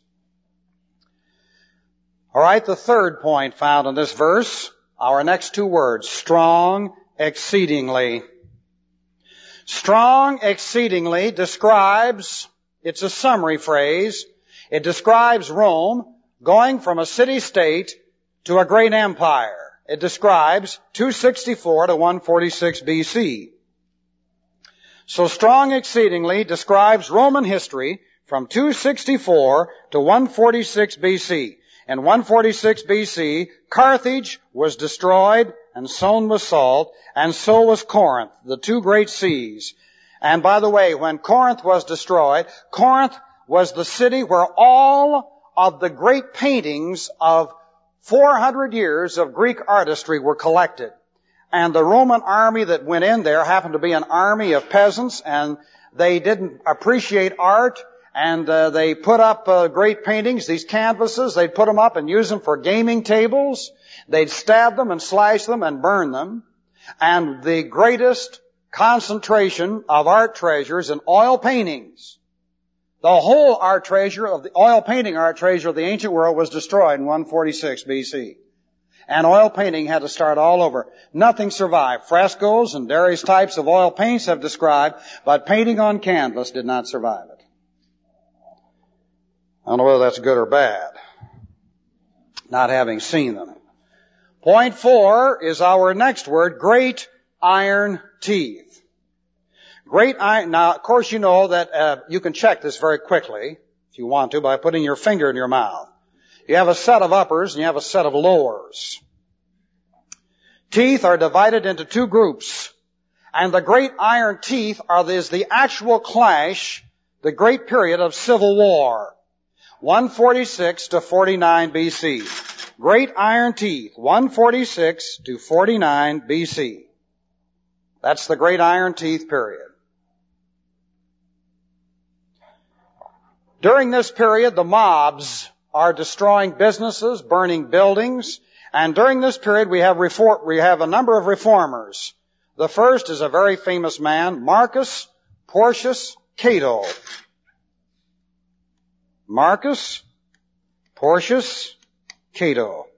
All right, the third point found in this verse, our next two words, strong exceedingly. Strong exceedingly describes, it's a summary phrase, it describes Rome going from a city-state to a great empire. It describes two sixty-four to one forty-six B C. So strong exceedingly describes Roman history from two sixty-four to one forty-six B C. In one forty-six B C, Carthage was destroyed and sown with salt, and so was Corinth, the two great seas. And by the way, when Corinth was destroyed, Corinth was the city where all of the great paintings of four hundred years of Greek artistry were collected. And the Roman army that went in there happened to be an army of peasants, and they didn't appreciate art, and uh, they put up uh, great paintings, these canvases. They'd put them up and use them for gaming tables. They'd stab them and slash them and burn them. And the greatest concentration of art treasures in oil paintings, the whole art treasure of the oil painting art treasure of the ancient world was destroyed in one forty-six B C. And oil painting had to start all over. Nothing survived. Frescoes and various types of oil paints have described, but painting on canvas did not survive it. I don't know whether that's good or bad, not having seen them. Point four is our next word, great iron teeth. Great iron, now of course you know that uh, you can check this very quickly, if you want to, by putting your finger in your mouth. You have a set of uppers and you have a set of lowers. Teeth are divided into two groups. And the great iron teeth are the, is the actual clash, the great period of civil war. one forty-six to forty-nine B C. Great iron teeth, one forty-six to forty-nine B C. That's the great iron teeth period. During this period, the mobs are destroying businesses, burning buildings, and during this period we have reform, we have a number of reformers. The first is a very famous man, Marcus Porcius Cato. Marcus Porcius Cato.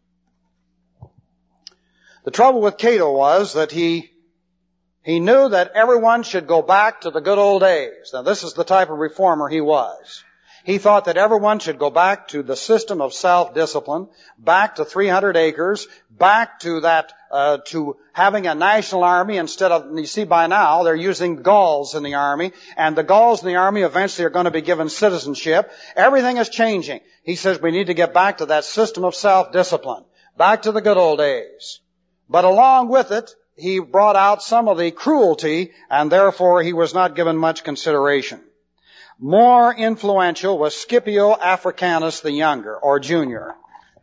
The trouble with Cato was that he he knew that everyone should go back to the good old days. Now this is the type of reformer he was. He thought that everyone should go back to the system of self-discipline, back to three hundred acres, back to that, uh, to having a national army instead of, you see by now, they're using Gauls in the army, and the Gauls in the army eventually are going to be given citizenship. Everything is changing. He says we need to get back to that system of self-discipline, back to the good old days. But along with it, he brought out some of the cruelty, and therefore he was not given much consideration. More influential was Scipio Africanus the Younger, or Junior.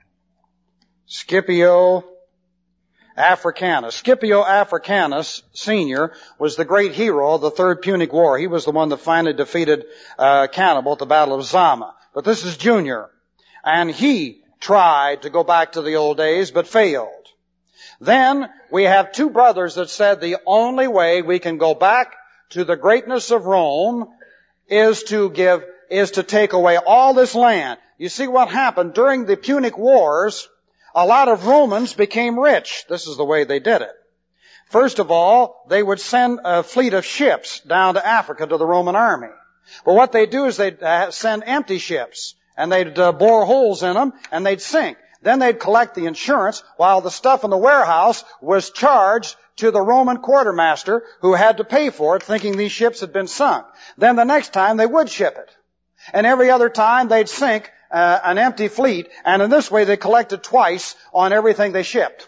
Scipio Africanus. Scipio Africanus Senior was the great hero of the Third Punic War. He was the one that finally defeated uh, Hannibal at the Battle of Zama. But this is Junior. And he tried to go back to the old days, but failed. Then we have two brothers that said the only way we can go back to the greatness of Rome is to give, is to take away all this land. You see what happened during the Punic Wars, a lot of Romans became rich. This is the way they did it. First of all, they would send a fleet of ships down to Africa to the Roman army. But what they'd do is they'd uh, send empty ships, and they'd uh, bore holes in them, and they'd sink. Then they'd collect the insurance, while the stuff in the warehouse was charged to the Roman quartermaster, who had to pay for it, thinking these ships had been sunk. Then the next time they would ship it. And every other time they'd sink uh, an empty fleet, and in this way they collected twice on everything they shipped.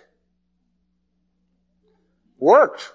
Worked.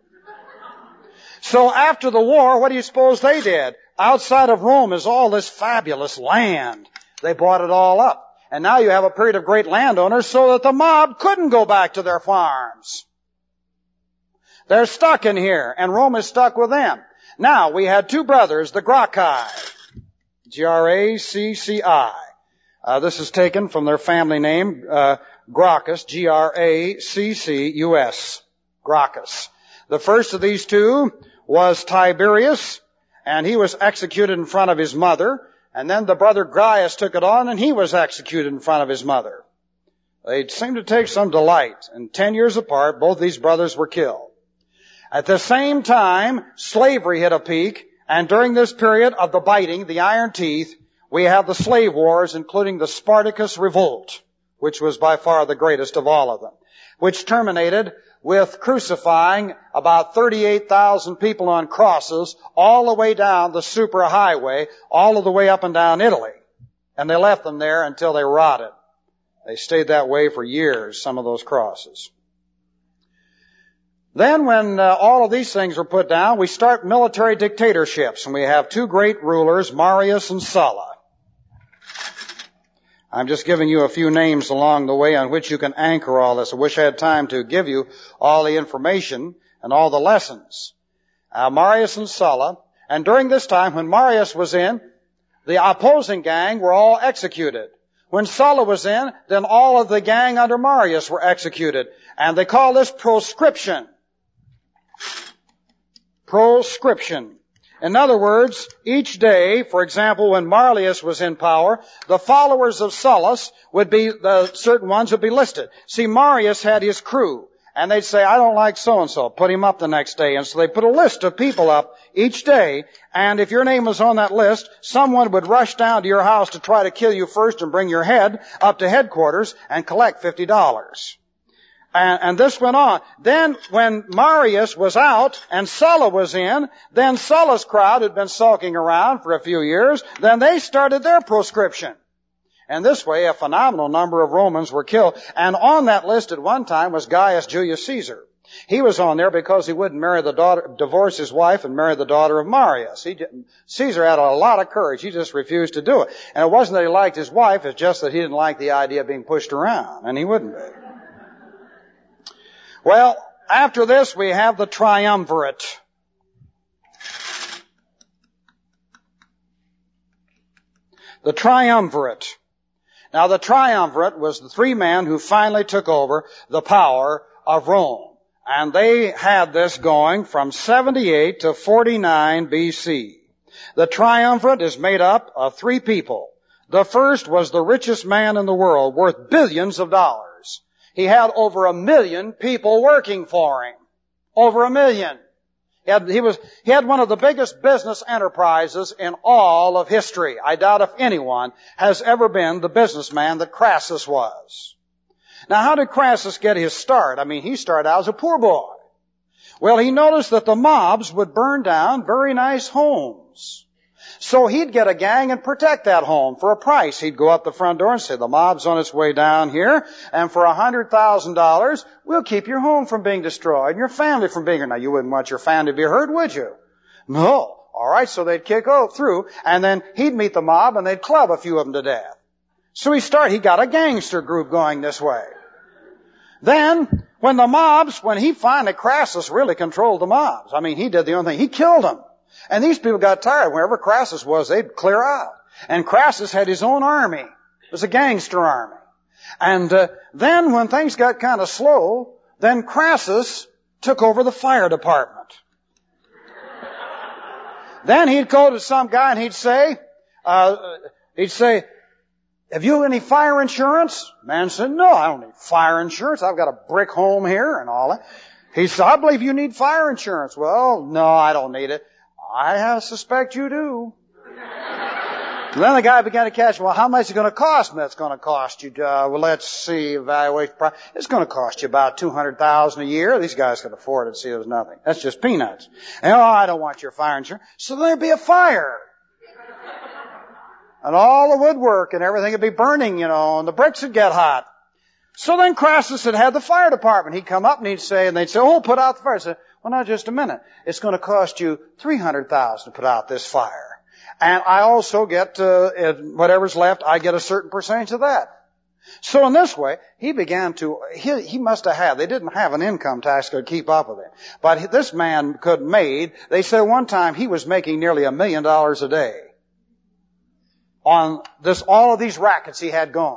So after the war, what do you suppose they did? Outside of Rome is all this fabulous land. They bought it all up. And now you have a period of great landowners so that the mob couldn't go back to their farms. They're stuck in here, and Rome is stuck with them. Now, we had two brothers, the Gracchi. G R A C C I. Uh, this is taken from their family name, uh, Gracchus, G R A C C U S. Gracchus. The first of these two was Tiberius, and he was executed in front of his mother. And then the brother Gaius took it on, and he was executed in front of his mother. They seemed to take some delight, and ten years apart, both these brothers were killed. At the same time, slavery hit a peak, and during this period of the biting, the iron teeth, we have the slave wars, including the Spartacus Revolt, which was by far the greatest of all of them, which terminated with crucifying about thirty-eight thousand people on crosses all the way down the superhighway, all of the way up and down Italy. And they left them there until they rotted. They stayed that way for years, some of those crosses. Then when uh, all of these things were put down, we start military dictatorships, and we have two great rulers, Marius and Sulla. I'm just giving you a few names along the way on which you can anchor all this. I wish I had time to give you all the information and all the lessons. Uh, Marius and Sulla. And during this time, when Marius was in, the opposing gang were all executed. When Sulla was in, then all of the gang under Marius were executed. And they call this proscription. Proscription. In other words, each day, for example, when Marius was in power, the followers of Sulla would be, the certain ones would be listed. See, Marius had his crew, and they'd say, I don't like so-and-so, put him up the next day. And so they put a list of people up each day, and if your name was on that list, someone would rush down to your house to try to kill you first and bring your head up to headquarters and collect fifty dollars. And, and this went on. Then when Marius was out and Sulla was in, then Sulla's crowd had been sulking around for a few years, then they started their proscription. And this way a phenomenal number of Romans were killed. And on that list at one time was Gaius Julius Caesar. He was on there because he wouldn't marry the daughter, divorce his wife and marry the daughter of Marius. He, Caesar had a lot of courage. He just refused to do it. And it wasn't that he liked his wife, it's just that he didn't like the idea of being pushed around. And he wouldn't be. Well, after this we have the triumvirate. The triumvirate. Now the triumvirate was the three men who finally took over the power of Rome. And they had this going from seventy-eight to forty-nine B C. The triumvirate is made up of three people. The first was the richest man in the world, worth billions of dollars. He had over a million people working for him. Over a million. He had, he was, he had one of the biggest business enterprises in all of history. I doubt if anyone has ever been the businessman that Crassus was. Now, how did Crassus get his start? I mean, he started out as a poor boy. Well, he noticed that the mobs would burn down very nice homes. So he'd get a gang and protect that home for a price. He'd go up the front door and say, the mob's on its way down here, and for a hundred thousand dollars, we'll keep your home from being destroyed and your family from being hurt. Now, you wouldn't want your family to be hurt, would you? No. All right, so they'd kick through, and then he'd meet the mob, and they'd club a few of them to death. So he started, he got a gangster group going this way. Then, when the mobs, when he finally, Crassus really controlled the mobs. I mean, he did the only thing. He killed them. And these people got tired. Wherever Crassus was, they'd clear out. And Crassus had his own army. It was a gangster army. And uh, then when things got kind of slow, then Crassus took over the fire department. Then he'd go to some guy and he'd say, uh, he'd say, have you any fire insurance? Man said, no, I don't need fire insurance. I've got a brick home here and all that. He said, I believe you need fire insurance. Well, no, I don't need it. I suspect you do. Then the guy began to catch, well, how much is it going to cost me? It's going to cost you, uh, well, let's see, evaluate price. It's going to cost you about two hundred thousand dollars a year. These guys could afford it. See, it was nothing. That's just peanuts. And, oh, I don't want your fire insurance. So there'd be a fire. And all the woodwork and everything would be burning, you know, and the bricks would get hot. So then Crassus had had the fire department. He'd come up and he'd say, and they'd say, oh, put out the fire. I said, well, now just a minute. It's going to cost you three hundred thousand dollars to put out this fire. And I also get, uh, whatever's left, I get a certain percentage of that. So in this way, he began to, he, he must have had, they didn't have an income tax to keep up with it. But this man could made, they said one time he was making nearly a million dollars a day on this, all of these rackets he had going.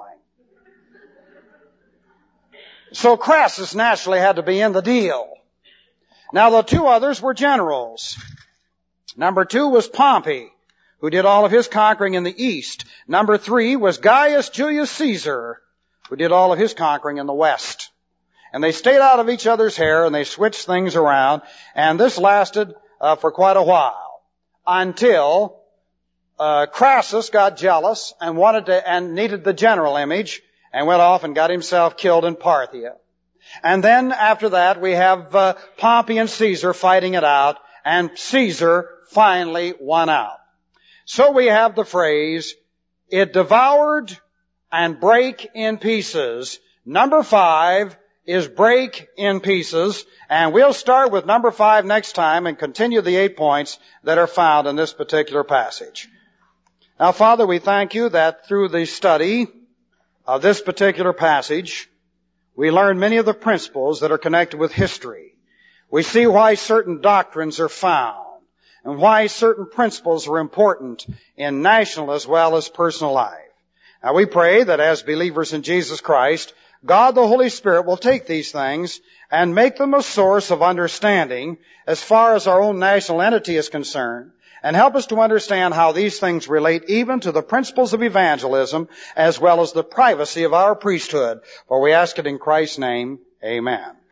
So Crassus naturally had to be in the deal. Now the two others were generals. Number two was Pompey, who did all of his conquering in the east. Number three was Gaius Julius Caesar, who did all of his conquering in the west. And they stayed out of each other's hair and they switched things around. And this lasted uh, for quite a while until uh, Crassus got jealous and wanted to and needed the general image and went off and got himself killed in Parthia. And then after that we have uh, Pompey and Caesar fighting it out, and Caesar finally won out. So we have the phrase, it devoured and brake in pieces. Number five is break in pieces, and we'll start with number five next time and continue the eight points that are found in this particular passage. Now, Father, we thank you that through the study of this particular passage, we learn many of the principles that are connected with history. We see why certain doctrines are found and why certain principles are important in national as well as personal life. Now we pray that as believers in Jesus Christ, God the Holy Spirit will take these things and make them a source of understanding as far as our own national entity is concerned, and help us to understand how these things relate even to the principles of evangelism as well as the privacy of our priesthood. For we ask it in Christ's name, amen.